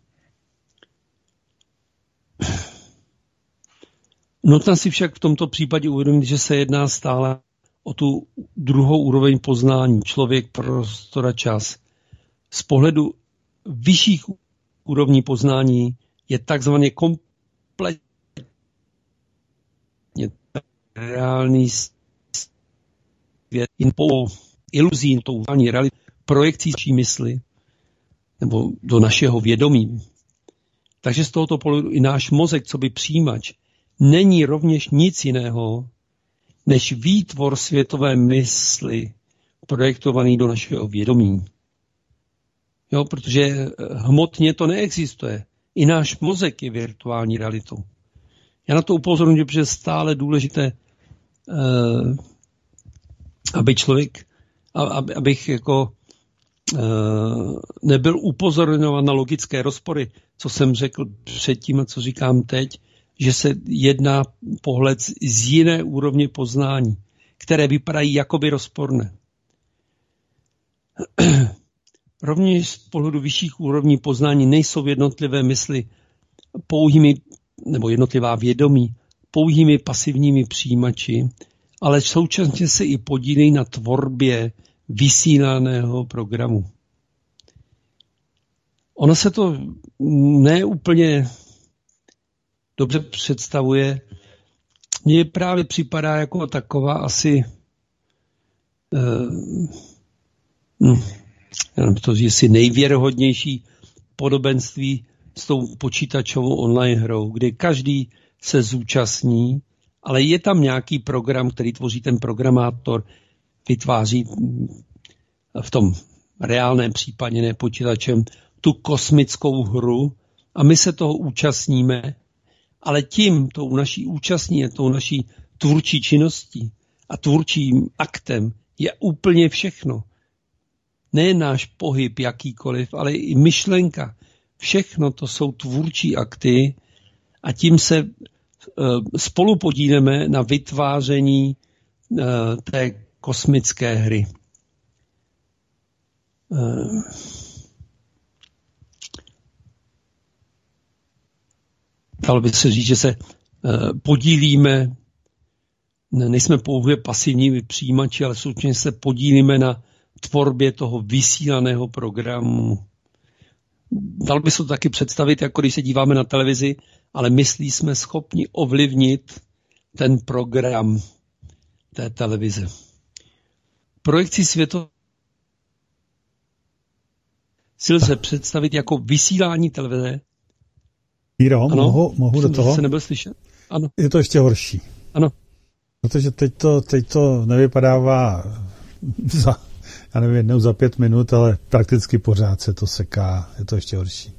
Nutno si však v tomto případě uvědomit, že se jedná stále o tu druhou úroveň poznání, člověk, prostor a čas. Z pohledu vyšších úrovní poznání je takzvaně kompletně reálný svět po iluzí, tou reality, projekcí naší mysli nebo do našeho vědomí. Takže z tohoto pohledu i náš mozek, co by přijímač, není rovněž nic jiného, než výtvor světové mysli projektovaný do našeho vědomí. Jo, protože hmotně to neexistuje. I náš mozek je virtuální realitou. Já na to upozorňuji, protože je stále důležité, aby člověk, abych jako nebyl upozorňován na logické rozpory, co jsem řekl předtím a co říkám teď, že se jedná pohled z jiné úrovně poznání, které vypadají jakoby rozporné. Rovněž z pohledu vyšších úrovní poznání nejsou jednotlivé mysli pouhými, nebo jednotlivá vědomí, pouhými pasivními přijímači, ale současně se i podílejí na tvorbě vysílaného programu. Ono se to neúplně dobře představuje. Mně právě připadá jako taková asi to je si nejvěrohodnější podobenství s tou počítačovou online hrou, kde každý se zúčastní, ale je tam nějaký program, který tvoří ten programátor, vytváří v tom reálném případě, ne počítačem, tu kosmickou hru a my se toho účastníme, ale tou naší účastní, tou naší tvůrčí činností a tvůrčím aktem je úplně všechno. Ne náš pohyb jakýkoliv, ale i myšlenka. Všechno to jsou tvůrčí akty a tím se spolu podílíme na vytváření té kosmické hry. Dalo by se říct, že se podílíme, nejsme pouze pasivními přijímači, ale současně se podílíme na tvorbě toho vysílaného programu. Dalo by se to taky představit, jako když se díváme na televizi, ale myslí jsme schopni ovlivnit ten program té televize. Projekci světové si lze představit jako vysílání televize. Míro, mohu do toho? Se nebyl slyšet? Ano. Je to ještě horší. Ano. Protože teď to nevypadává já nevím, jednou za 5 minut, ale prakticky pořád se to seká. Je to ještě horší.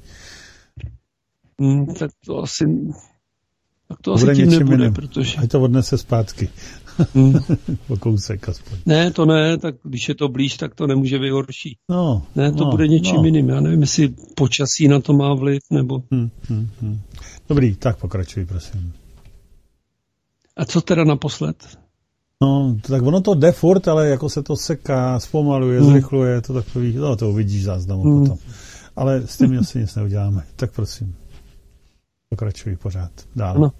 Tak to asi tím nebude, protože... Ať to odnese zpátky. O kousek aspoň. Ne, to ne, tak když je to blíž, tak to nemůže být horší. To bude něčím jiným. Já nevím, jestli počasí na to má vliv, nebo... Dobrý, tak pokračuj, prosím. A co teda naposled? Tak ono to jde furt, ale jako se to seká, zpomaluje, zrychluje, to takový, to uvidíš záznamu potom. Ale s tím asi nic neuděláme. Tak prosím, pokračuj pořád. Dál. Ano.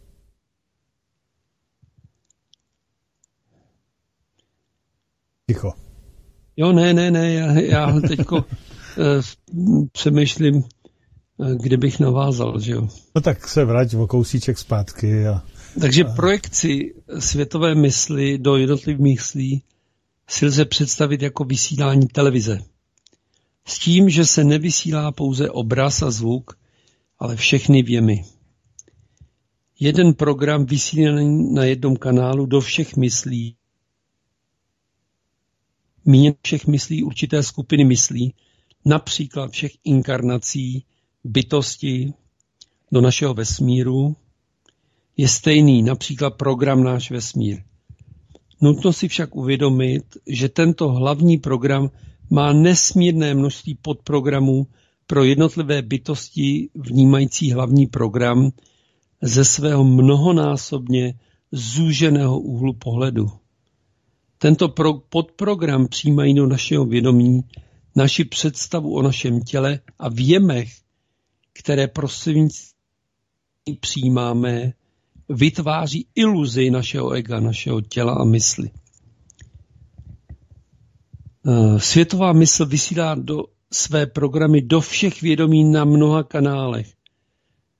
Ticho. Jo, ne, já teďko přemýšlím, kde bych navázal, že jo. No tak se vrať o kousíček zpátky. Takže projekci světové mysli do jednotlivých myslí si lze představit jako vysílání televize. S tím, že se nevysílá pouze obraz a zvuk, ale všechny věmy. Jeden program vysílaný na jednom kanálu do všech myslí, míněn všech myslí určité skupiny myslí, například všech inkarnací, bytosti do našeho vesmíru, je stejný, například program náš vesmír. Nutno si však uvědomit, že tento hlavní program má nesmírné množství podprogramů pro jednotlivé bytosti vnímající hlavní program ze svého mnohonásobně zúženého úhlu pohledu. Tento podprogram přijímají do našeho vědomí naši představu o našem těle a věmech, které prostřednictvím přijímáme, vytváří iluzi našeho ega, našeho těla a mysli. Světová mysl vysílá do své programy do všech vědomí na mnoha kanálech.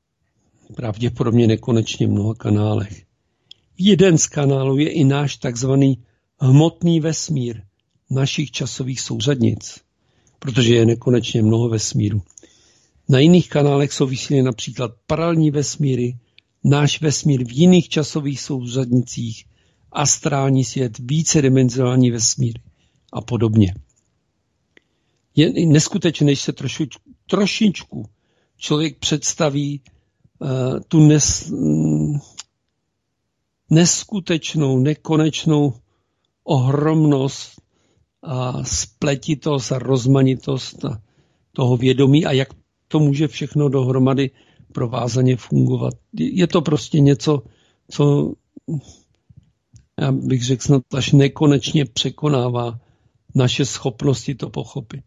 pravděpodobně nekonečně mnoha kanálech. Jeden z kanálů je i náš takzvaný hmotný vesmír našich časových souřadnic, protože je nekonečně mnoho vesmíru. Na jiných kanálech jsou vysílány například paralelní vesmíry, náš vesmír v jiných časových souřadnicích, astrální svět, vícedimenzionální vesmír a podobně. Je neskutečné, když se trošičku člověk představí tu neskutečnou, nekonečnou ohromnost a spletitost a rozmanitost toho vědomí a jak to může všechno dohromady provázaně fungovat. Je to prostě něco, co já bych řekl snad až nekonečně překonává naše schopnosti to pochopit.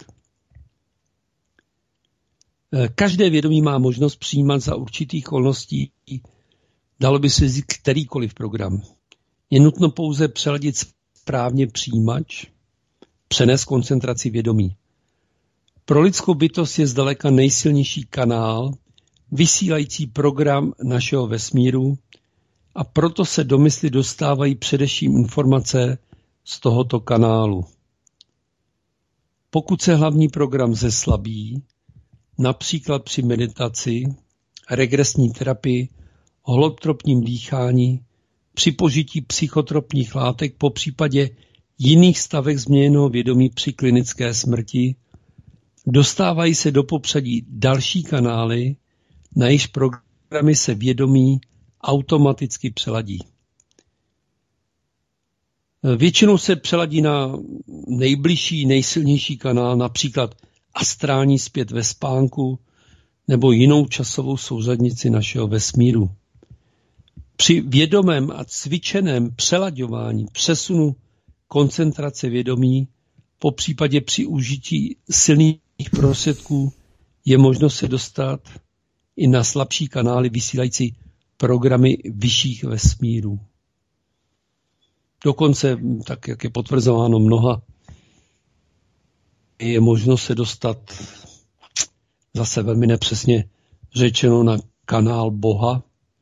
Každé vědomí má možnost přijímat za určitých okolností, dalo by se říct kterýkoliv program. Je nutno pouze přeladit správně přijímač, přenést koncentraci vědomí. Pro lidskou bytost je zdaleka nejsilnější kanál, vysílající program našeho vesmíru, a proto se do mysli dostávají především informace z tohoto kanálu. Pokud se hlavní program zeslabí, například při meditaci, regresní terapii, holotropním dýchání, při požití psychotropních látek, po případě jiných stavech změněného vědomí při klinické smrti, dostávají se do popředí další kanály, na jejichž programy se vědomí automaticky přeladí. Většinou se přeladí na nejbližší, nejsilnější kanál, například astrální zpět ve spánku nebo jinou časovou souřadnici našeho vesmíru. Při vědomém a cvičeném přelaďování přesunu koncentrace vědomí, po případě při užití silných prostředků, je možno se dostat i na slabší kanály vysílající programy vyšších vesmírů. Dokonce, tak jak je potvrzováno mnoha, je možno se dostat zase velmi nepřesně řečeno na kanál Boha.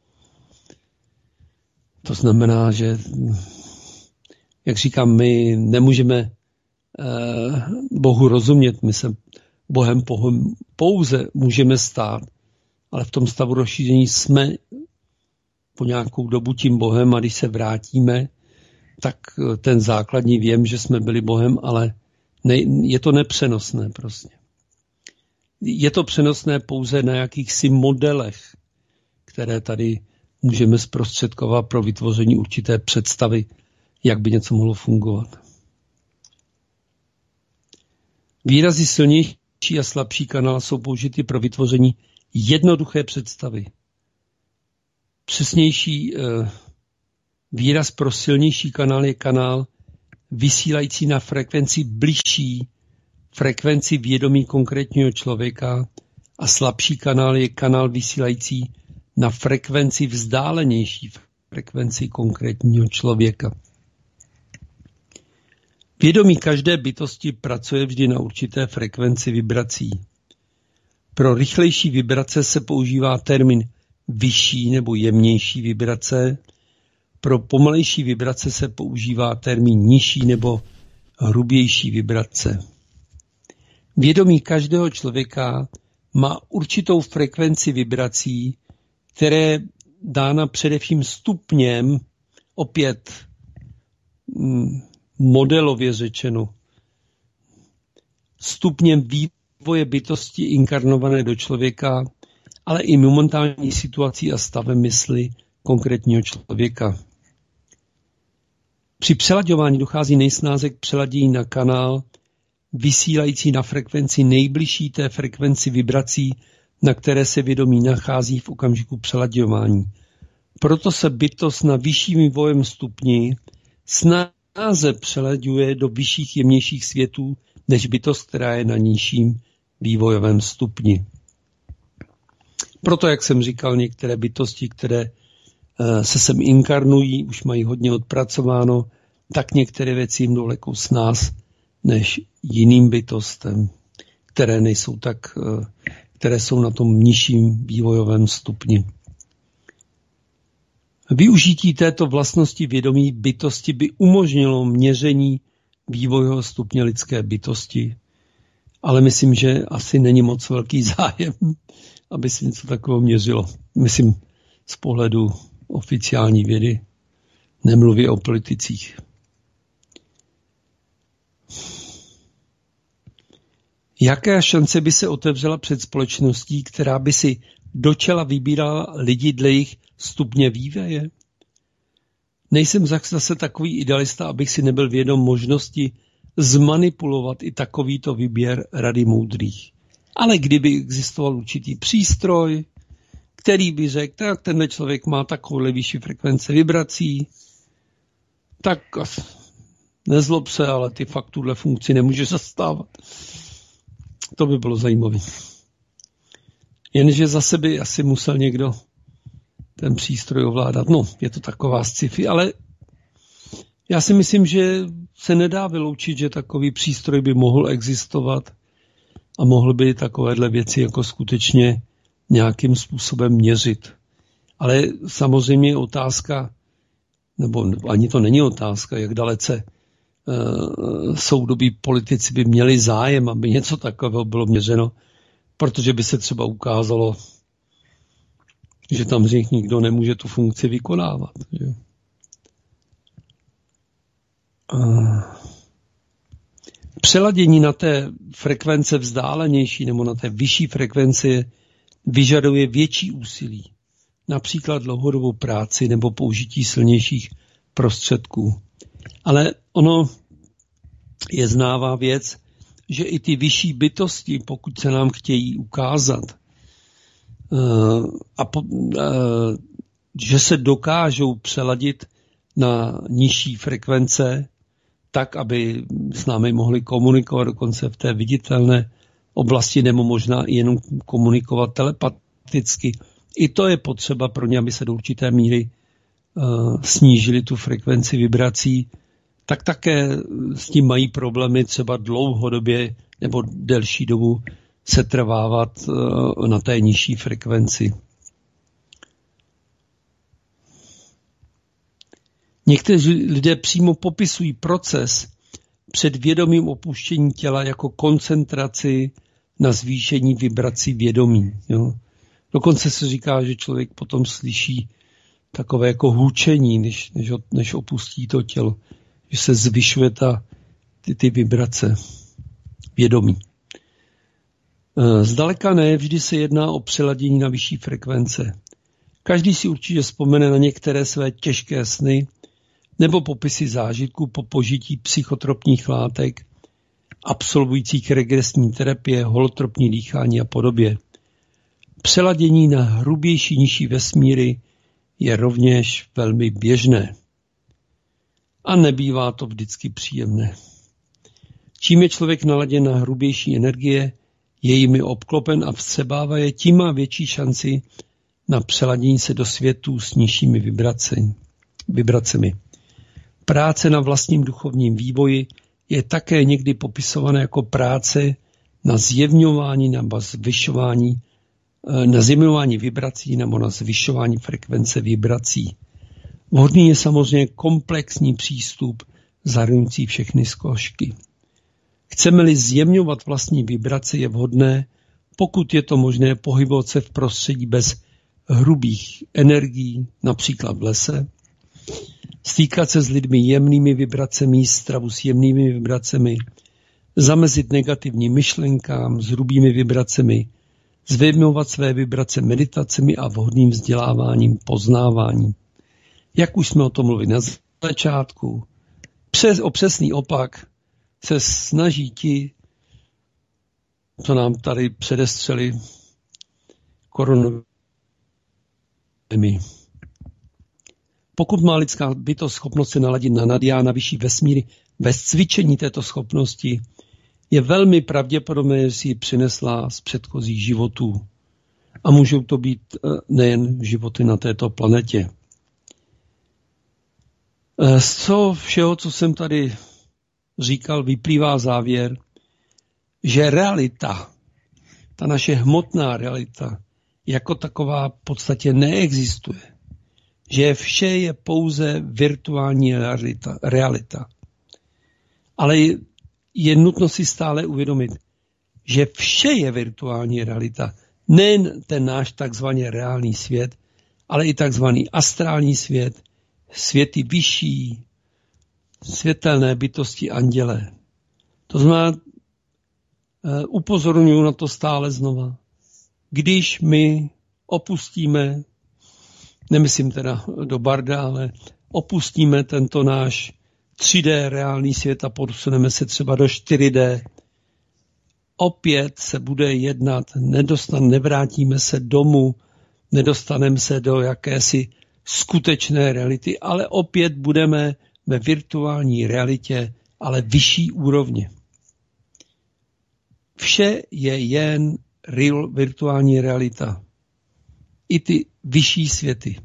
To znamená, že, jak říkám, my nemůžeme Bohu rozumět, my se Bohem pouze můžeme stát, ale v tom stavu rozšíření jsme po nějakou dobu tím Bohem a když se vrátíme, tak ten základní věm, že jsme byli Bohem, ale je to nepřenosné prostě. Je to přenosné pouze na jakýchsi modelech, které tady můžeme zprostředkovat pro vytvoření určité představy, jak by něco mohlo fungovat. Výrazy silnější a slabší kanál jsou použity pro vytvoření jednoduché představy. Přesnější výraz pro silnější kanál je kanál vysílající na frekvenci bližší frekvenci vědomí konkrétního člověka a slabší kanál je kanál vysílající na frekvenci vzdálenější frekvenci konkrétního člověka. Vědomí každé bytosti pracuje vždy na určité frekvenci vibrací. Pro rychlejší vibrace se používá termín vyšší nebo jemnější vibrace, pro pomalejší vibrace se používá termín nižší nebo hrubější vibrace. Vědomí každého člověka má určitou frekvenci vibrací, které je dána především stupněm, opět modelově řečeno, stupněm vývoje bytosti inkarnované do člověka, ale i momentální situací a stavem mysli konkrétního člověka. Při přelaďování dochází nejsnáze k přeladění na kanál vysílající na frekvenci nejbližší té frekvenci vibrací, na které se vědomí nachází v okamžiku přelaďování. Proto se bytost na vyšším vývojem stupni snáze přelaďuje do vyšších jemnějších světů, než bytost, která je na nižším vývojovém stupni. Proto, jak jsem říkal, některé bytosti, které se sem inkarnují, už mají hodně odpracováno, tak některé věci jim dolekou s nás, než jiným bytostem, které jsou na tom nižším vývojovém stupni. Využití této vlastnosti vědomí bytosti by umožnilo měření vývojového stupně lidské bytosti, ale myslím, že asi není moc velký zájem, aby se něco takového měřilo. Myslím z pohledu oficiální vědy, nemluví o politicích. Jaká šance by se otevřela před společností, která by si do čela vybírala lidi dle jejich stupně vývoje? Nejsem zase takový idealista, abych si nebyl vědom možnosti zmanipulovat i takovýto výběr rady moudrých. Ale kdyby existoval určitý přístroj, který by řekl, tak tenhle člověk má takovouhle vyšší frekvence vibrací, tak nezlob se, ale ty fakt tuhle funkci nemůže zastávat. To by bylo zajímavé. Jenže zase by asi musel někdo ten přístroj ovládat. No, je to taková sci-fi, ale já si myslím, že se nedá vyloučit, že takový přístroj by mohl existovat a mohl by takovéhle věci jako skutečně nějakým způsobem měřit. Ale samozřejmě je otázka, nebo ani to není otázka, jak dalece soudobí politici by měli zájem, aby něco takového bylo měřeno, protože by se třeba ukázalo, že tam z nich nikdo nemůže tu funkci vykonávat. Že? Přeladění na té frekvence vzdálenější nebo na té vyšší frekvenci vyžaduje větší úsilí, například dlouhodobou práci nebo použití silnějších prostředků. Ale ono je známá věc, že i ty vyšší bytosti, pokud se nám chtějí ukázat, že se dokážou přeladit na nižší frekvence, tak, aby s námi mohli komunikovat dokonce v té viditelné oblasti, nebo možná i jenom komunikovat telepaticky. I to je potřeba pro ně, aby se do určité míry snížili tu frekvenci vibrací, tak také s tím mají problémy třeba dlouhodobě nebo delší dobu se trvávat na té nižší frekvenci. Někteří lidé přímo popisují proces před vědomým opuštěním těla jako koncentraci na zvýšení vibrací vědomí. Jo. Dokonce se říká, že člověk potom slyší takové jako hučení, než opustí to tělo, že se zvyšuje ty vibrace vědomí. Zdaleka ne, vždy se jedná o přeladění na vyšší frekvence. Každý si určitě vzpomene na některé své těžké sny nebo popisy zážitků po požití psychotropních látek, absolvujících regresní terapie, holotropní dýchání a podobně. Přeladění na hrubější nižší vesmíry je rovněž velmi běžné. A nebývá to vždycky příjemné. Čím je člověk naladěn na hrubější energie, je jimi obklopen a vstřebává je, tím má větší šanci na přeladění se do světů s nižšími vibracemi. Práce na vlastním duchovním vývoji je také někdy popisovaná jako práce na zjemňování nebo zjemňování vibrací nebo na zvyšování frekvence vibrací. Vhodný je samozřejmě komplexní přístup zahrnující všechny složky. Chceme-li zjemňovat vlastní vibrace, je vhodné, pokud je to možné, pohybovat se v prostředí bez hrubých energií, například v lese, stýkat se s lidmi jemnými vibracemi, stravu s jemnými vibracemi, zamezit negativním myšlenkám s hrubými vibracemi, zvědomovat své vibrace meditacemi a vhodným vzděláváním, poznáváním. Jak už jsme o tom mluvili na začátku, o přesný opak se snaží ti, co nám tady předestřeli koronavirus. Pokud má lidská bytost schopnost se naladit na nadia, na vyšší vesmíry, bez cvičení této schopnosti, je velmi pravděpodobné, že si ji přinesla z předchozích životů. A můžou to být nejen životy na této planetě. Z toho všeho, co jsem tady říkal, vyplývá závěr, že realita, ta naše hmotná realita, jako taková v podstatě neexistuje. že vše je pouze virtuální realita. Ale je nutno si stále uvědomit, že vše je virtuální realita. Nejen ten náš takzvaný reálný svět, ale i takzvaný astrální svět, světy vyšší, světelné bytosti andělé. To znamená, upozorňuji na to stále znova. Když my opustíme, nemyslím teda do barda, ale opustíme tento náš 3D reálný svět a posuneme se třeba do 4D, opět se bude jednat, nevrátíme se domů, nedostaneme se do jakési skutečné reality, ale opět budeme ve virtuální realitě, ale vyšší úrovně. Vše je jen virtuální realita. I ty vyšší světy.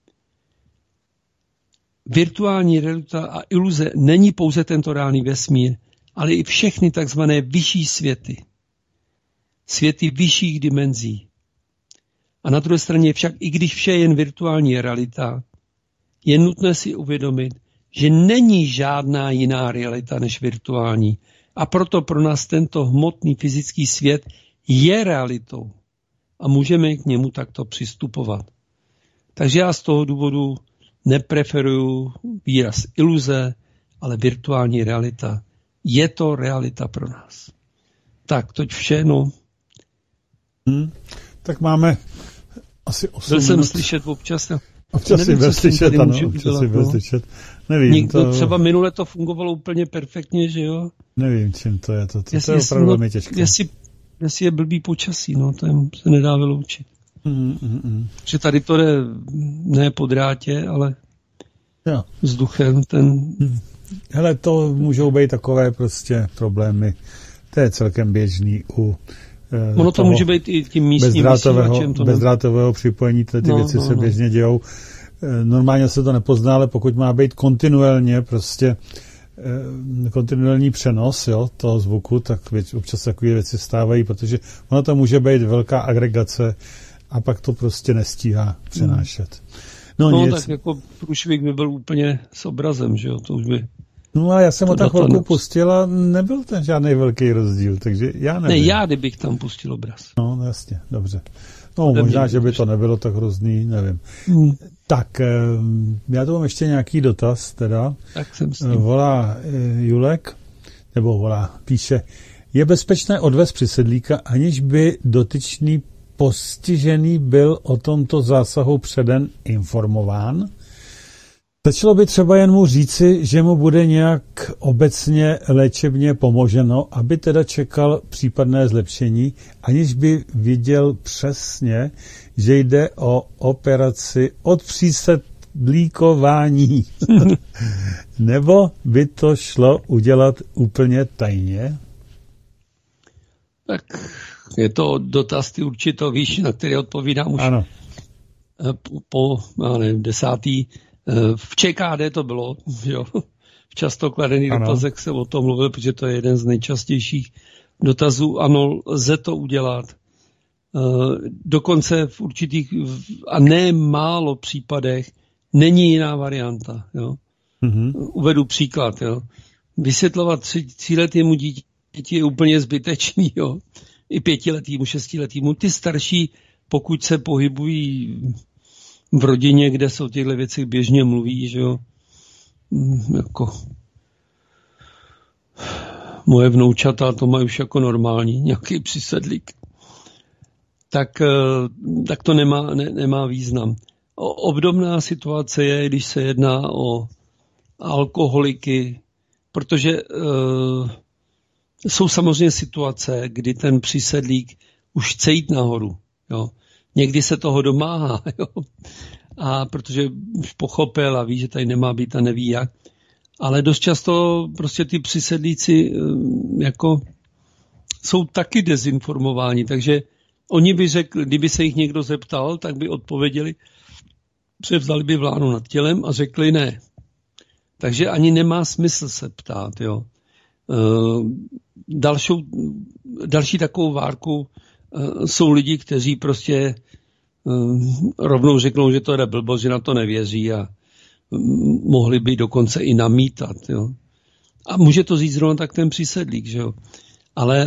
Virtuální realita a iluze není pouze tento reálný vesmír, ale i všechny takzvané vyšší světy. Světy vyšších dimenzí. A na druhé straně však, i když vše je jen virtuální realita, je nutné si uvědomit, že není žádná jiná realita než virtuální. A proto pro nás tento hmotný fyzický svět je realitou. A můžeme k němu takto přistupovat. Takže já z toho důvodu nepreferuju výraz iluze, ale virtuální realita. Je to realita pro nás. Tak, toť vše, no. Tak máme asi 8 Byl jsem minut. slyšet občas. Občas si byl slyšet, ano. Občas si byl slyšet. Nevím, třeba minule to fungovalo úplně perfektně, že jo? Nevím, čím to je. To je opravdu velmi těžké. Jestli je blbý počasí, no, to se nedá vyloučit. Že tady to jde ne po drátě, ale jo. Vzduchem. Hele, to můžou být takové prostě problémy. To je celkem běžný u ono to může být i tím místním vysílačem. Bezdrátového připojení, ty věci se běžně dějou. Normálně se to nepozná, ale pokud má být kontinuálně prostě kontinuální přenos, jo, toho zvuku, tak občas takové věci stávají, protože ono to může být velká agregace a pak to prostě nestíhá přenášet. No tak jako průšvih by byl úplně s obrazem, že jo, to už by... No a já jsem ho tak chvilku pustil a nebyl ten žádný velký rozdíl, takže já nevím. Ne, já kdybych tam pustil obraz. No jasně, dobře. No možná, že by to nebylo tak hrozný, nevím. Tak, já tu mám ještě nějaký dotaz, teda. Tak jsem s tím. Volá Julek, píše, je bezpečné odvést přisedlíka, aniž by dotyčný postižený byl o tomto zásahu předem informován? Stačilo by třeba jen mu říci, že mu bude nějak obecně léčebně pomoženo, aby teda čekal případné zlepšení, aniž by viděl přesně, že jde o operaci od přísedlíkování. Nebo by to šlo udělat úplně tajně? Tak je to dotaz, ty určitě víš, na který odpovídám už po 10. V ČKD to bylo, jo. V často kladených dotazech se o tom mluvil, protože to je jeden z nejčastějších dotazů. Ano, lze to udělat. Dokonce v určitých a ne málo případech není jiná varianta. Jo. Uvedu příklad. Jo. Vysvětlovat 3letému dítěti je úplně zbytečný. Jo. I 5letému, 6letému. Ty starší, pokud se pohybují v rodině, kde se o těchto věcech běžně mluví, že jo, jako moje vnoučata to mají už jako normální, nějaký přisedlík, tak to nemá význam. Obdobná situace je, když se jedná o alkoholiky, protože jsou samozřejmě situace, kdy ten přisedlík už chce jít nahoru, jo. Někdy se toho domáhá, jo. A protože už pochopil a ví, že tady nemá být a neví jak. Ale dost často prostě ty přisedlíci jako jsou taky dezinformováni, takže oni by řekli, kdyby se jich někdo zeptal, tak by odpověděli, převzali by vlánu nad tělem a řekli ne. Takže ani nemá smysl se ptát, jo. Další takovou várku jsou lidi, kteří prostě rovnou řeknou, že to je blbost, že na to nevěří a mohli by dokonce i namítat. Jo. A může to říct zrovna tak ten přísedlík, že jo. Ale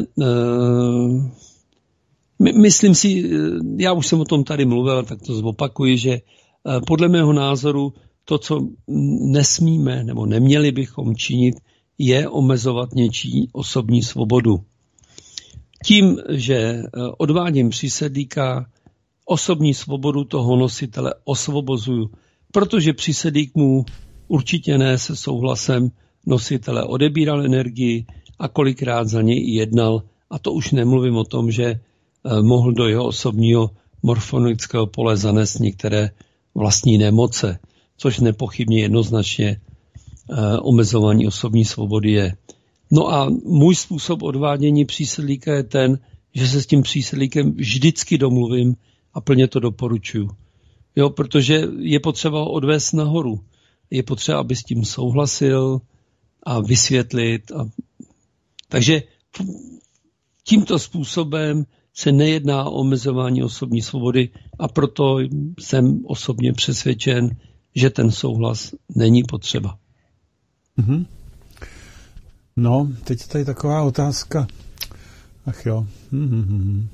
myslím si, já už jsem o tom tady mluvil, tak to zopakuji, že podle mého názoru to, co nesmíme nebo neměli bychom činit, je omezovat něčí osobní svobodu. Tím, že odvádím přísedlíka, osobní svobodu toho nositele osvobozuju, protože přísedlík mu určitě ne se souhlasem nositele odebíral energii a kolikrát za něj i jednal. A to už nemluvím o tom, že mohl do jeho osobního morfologického pole zanést některé vlastní nemoce, což nepochybně jednoznačně omezování osobní svobody je. No a můj způsob odvádění přísedlíka je ten, že se s tím přísedlíkem vždycky domluvím a plně to doporučuju. Jo, protože je potřeba ho odvést nahoru. Je potřeba, aby s tím souhlasil a vysvětlit. Takže tímto způsobem se nejedná o omezování osobní svobody a proto jsem osobně přesvědčen, že ten souhlas není potřeba. Mm-hmm. No, teď je tady taková otázka. Ach jo. Mm-hmm.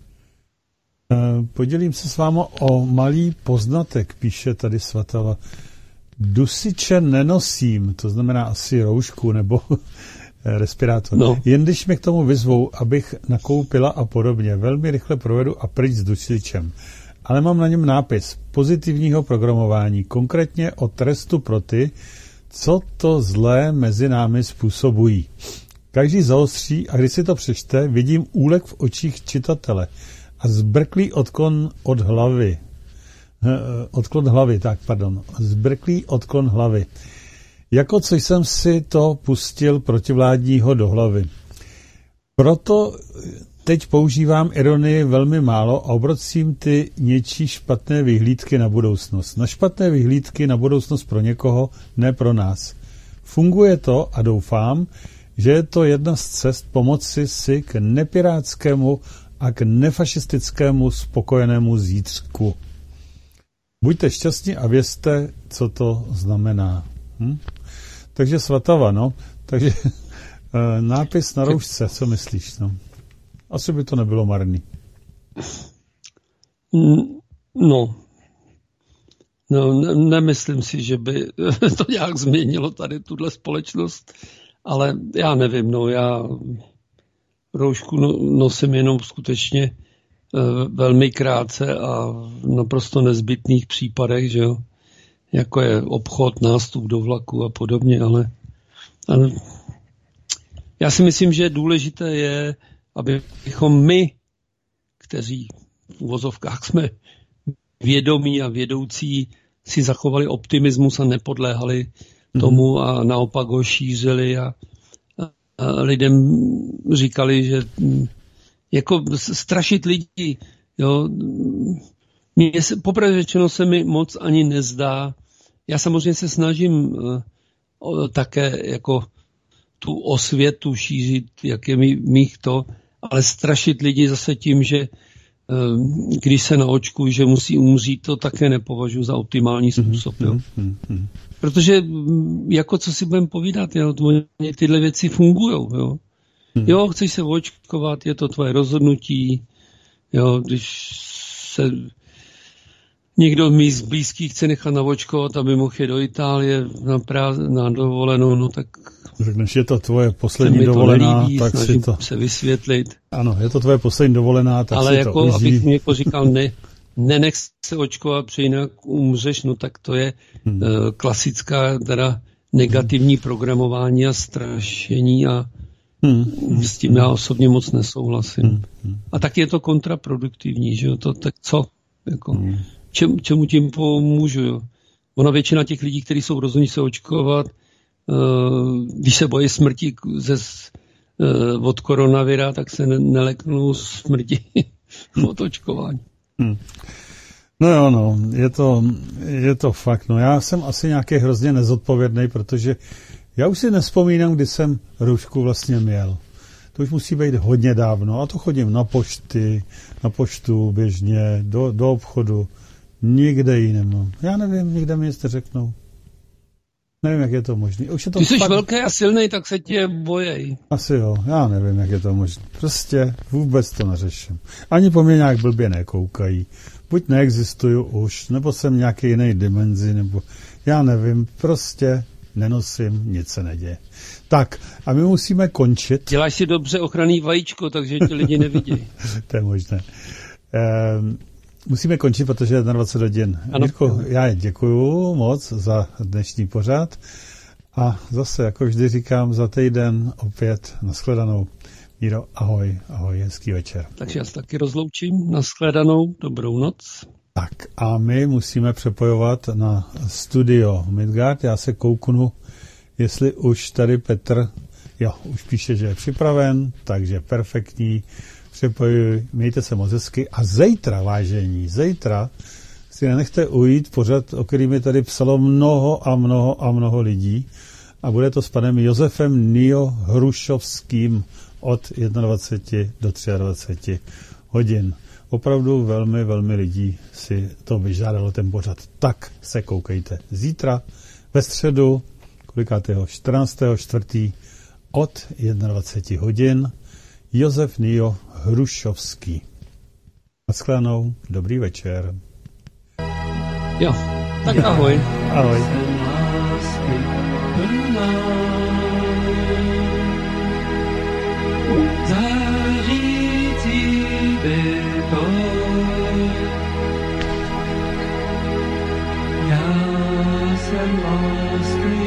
Podělím se s váma o malý poznatek, píše tady Svatava. Dusiče nenosím, to znamená asi roušku nebo respirátor. No. Jen když mě k tomu vyzvou, abych nakoupila a podobně, velmi rychle provedu a pryč s dusičem. Ale mám na něm nápis pozitivního programování, konkrétně o trestu pro ty, co to zlé mezi námi způsobují. Každý zaostří a když si to přečte, vidím úlek v očích čitatele a zbrklý odklon hlavy. Jako co jsem si to pustil protivládního do hlavy. Proto teď používám ironii velmi málo a obracím ty něčí špatné vyhlídky na budoucnost. Na špatné vyhlídky na budoucnost pro někoho, ne pro nás. Funguje to a doufám, že je to jedna z cest pomoci si k nepirátskému a k nefašistickému spokojenému zítřku. Buďte šťastní a vězte, co to znamená. Takže Svatava, no. Takže nápis na roušce, co myslíš, no? Asi by to nebylo marný. No, nemyslím si, že by to nějak změnilo tady tuhle společnost, ale já nevím, no, já roušku nosím jenom skutečně velmi krátce a v naprosto nezbytných případech, že jo, jako je obchod, nástup do vlaku a podobně, ale já si myslím, že důležité je, abychom my, kteří v uvozovkách jsme vědomí a vědoucí, si zachovali optimismus a nepodléhali tomu a naopak ho šířili a lidem říkali, že jako strašit lidi, jo, popravdě řečeno se mi moc ani nezdá. Já samozřejmě se snažím také jako tu osvětu šířit, jak je mých to, ale strašit lidi zase tím, že když se naočkují, že musí umřít, to také nepovažuji za optimální způsob. Jo. Protože jako co si budeme povídat, jo, tyhle věci fungujou. Jo. Jo, chceš se očkovat, je to tvoje rozhodnutí. Jo, když se někdo z blízkých chce nechat naočkovat, aby mohl jít do Itálie na dovolenou, no tak řekneš, je to tvoje poslední dovolená, nelíbí, tak si to se vysvětlit. Ano, je to tvoje poslední dovolená, tak ale si jako, to užij. abych mi jako říkal, nenech se očkovat, protože jinak umřeš, no tak to je klasická teda negativní programování a strašení a s tím já osobně moc nesouhlasím. A tak je to kontraproduktivní, že jo, to tak co? Jako, čemu tím pomůžu, jo? Ona většina těch lidí, kteří jsou rozhodní se očkovat, když se bojí smrti od koronavira, tak se neleknou smrti od očkování. No jo, no, je to fakt. No já jsem asi nějaký hrozně nezodpovědný, protože já už si nevzpomínám, kdy jsem roušku vlastně měl. to už musí být hodně dávno. A to chodím na poštu běžně, do obchodu, nikde ji nemám. Já nevím, nikde mi nic neřeknou. Nevím, jak je to možné. Ty jsi velký a silný, tak se tě bojej. Asi jo, já nevím, jak je to možné. Prostě vůbec to neřeším. Ani po mě nějak blbě nekoukají. Buď neexistuju už, nebo jsem nějaký jiný dimenzi, nebo já nevím, prostě nenosím, nic se neděje. Tak, a my musíme končit. Děláš si dobře ochranný vajíčko, takže ti lidi nevidí. To je možné. Musíme končit, protože je 21 hodin. Mirko, já děkuju moc za dnešní pořad a zase, jako vždy říkám, za týden opět nashledanou. Míro, ahoj, hezký večer. Takže já se taky rozloučím, nashledanou, dobrou noc. Tak a my musíme přepojovat na studio Midgard. Já se kouknu, jestli už tady Petr, už píše, že je připraven, takže perfektní. Přepojuji, mějte se moc hezky. A zítra, vážení, si nenechte ujít pořad, o kterým je tady psalo mnoho lidí. A bude to s panem Josefem Nio Hrušovským od 21 do 23 hodin. Opravdu velmi lidí si to vyžádalo ten pořad. Tak se koukejte. Zítra ve středu, 14.4. od 21 hodin Josef Nio Hrušovský. Naschledanou, dobrý večer. Jo, tak ahoj. Ahoj. Já jsem lásky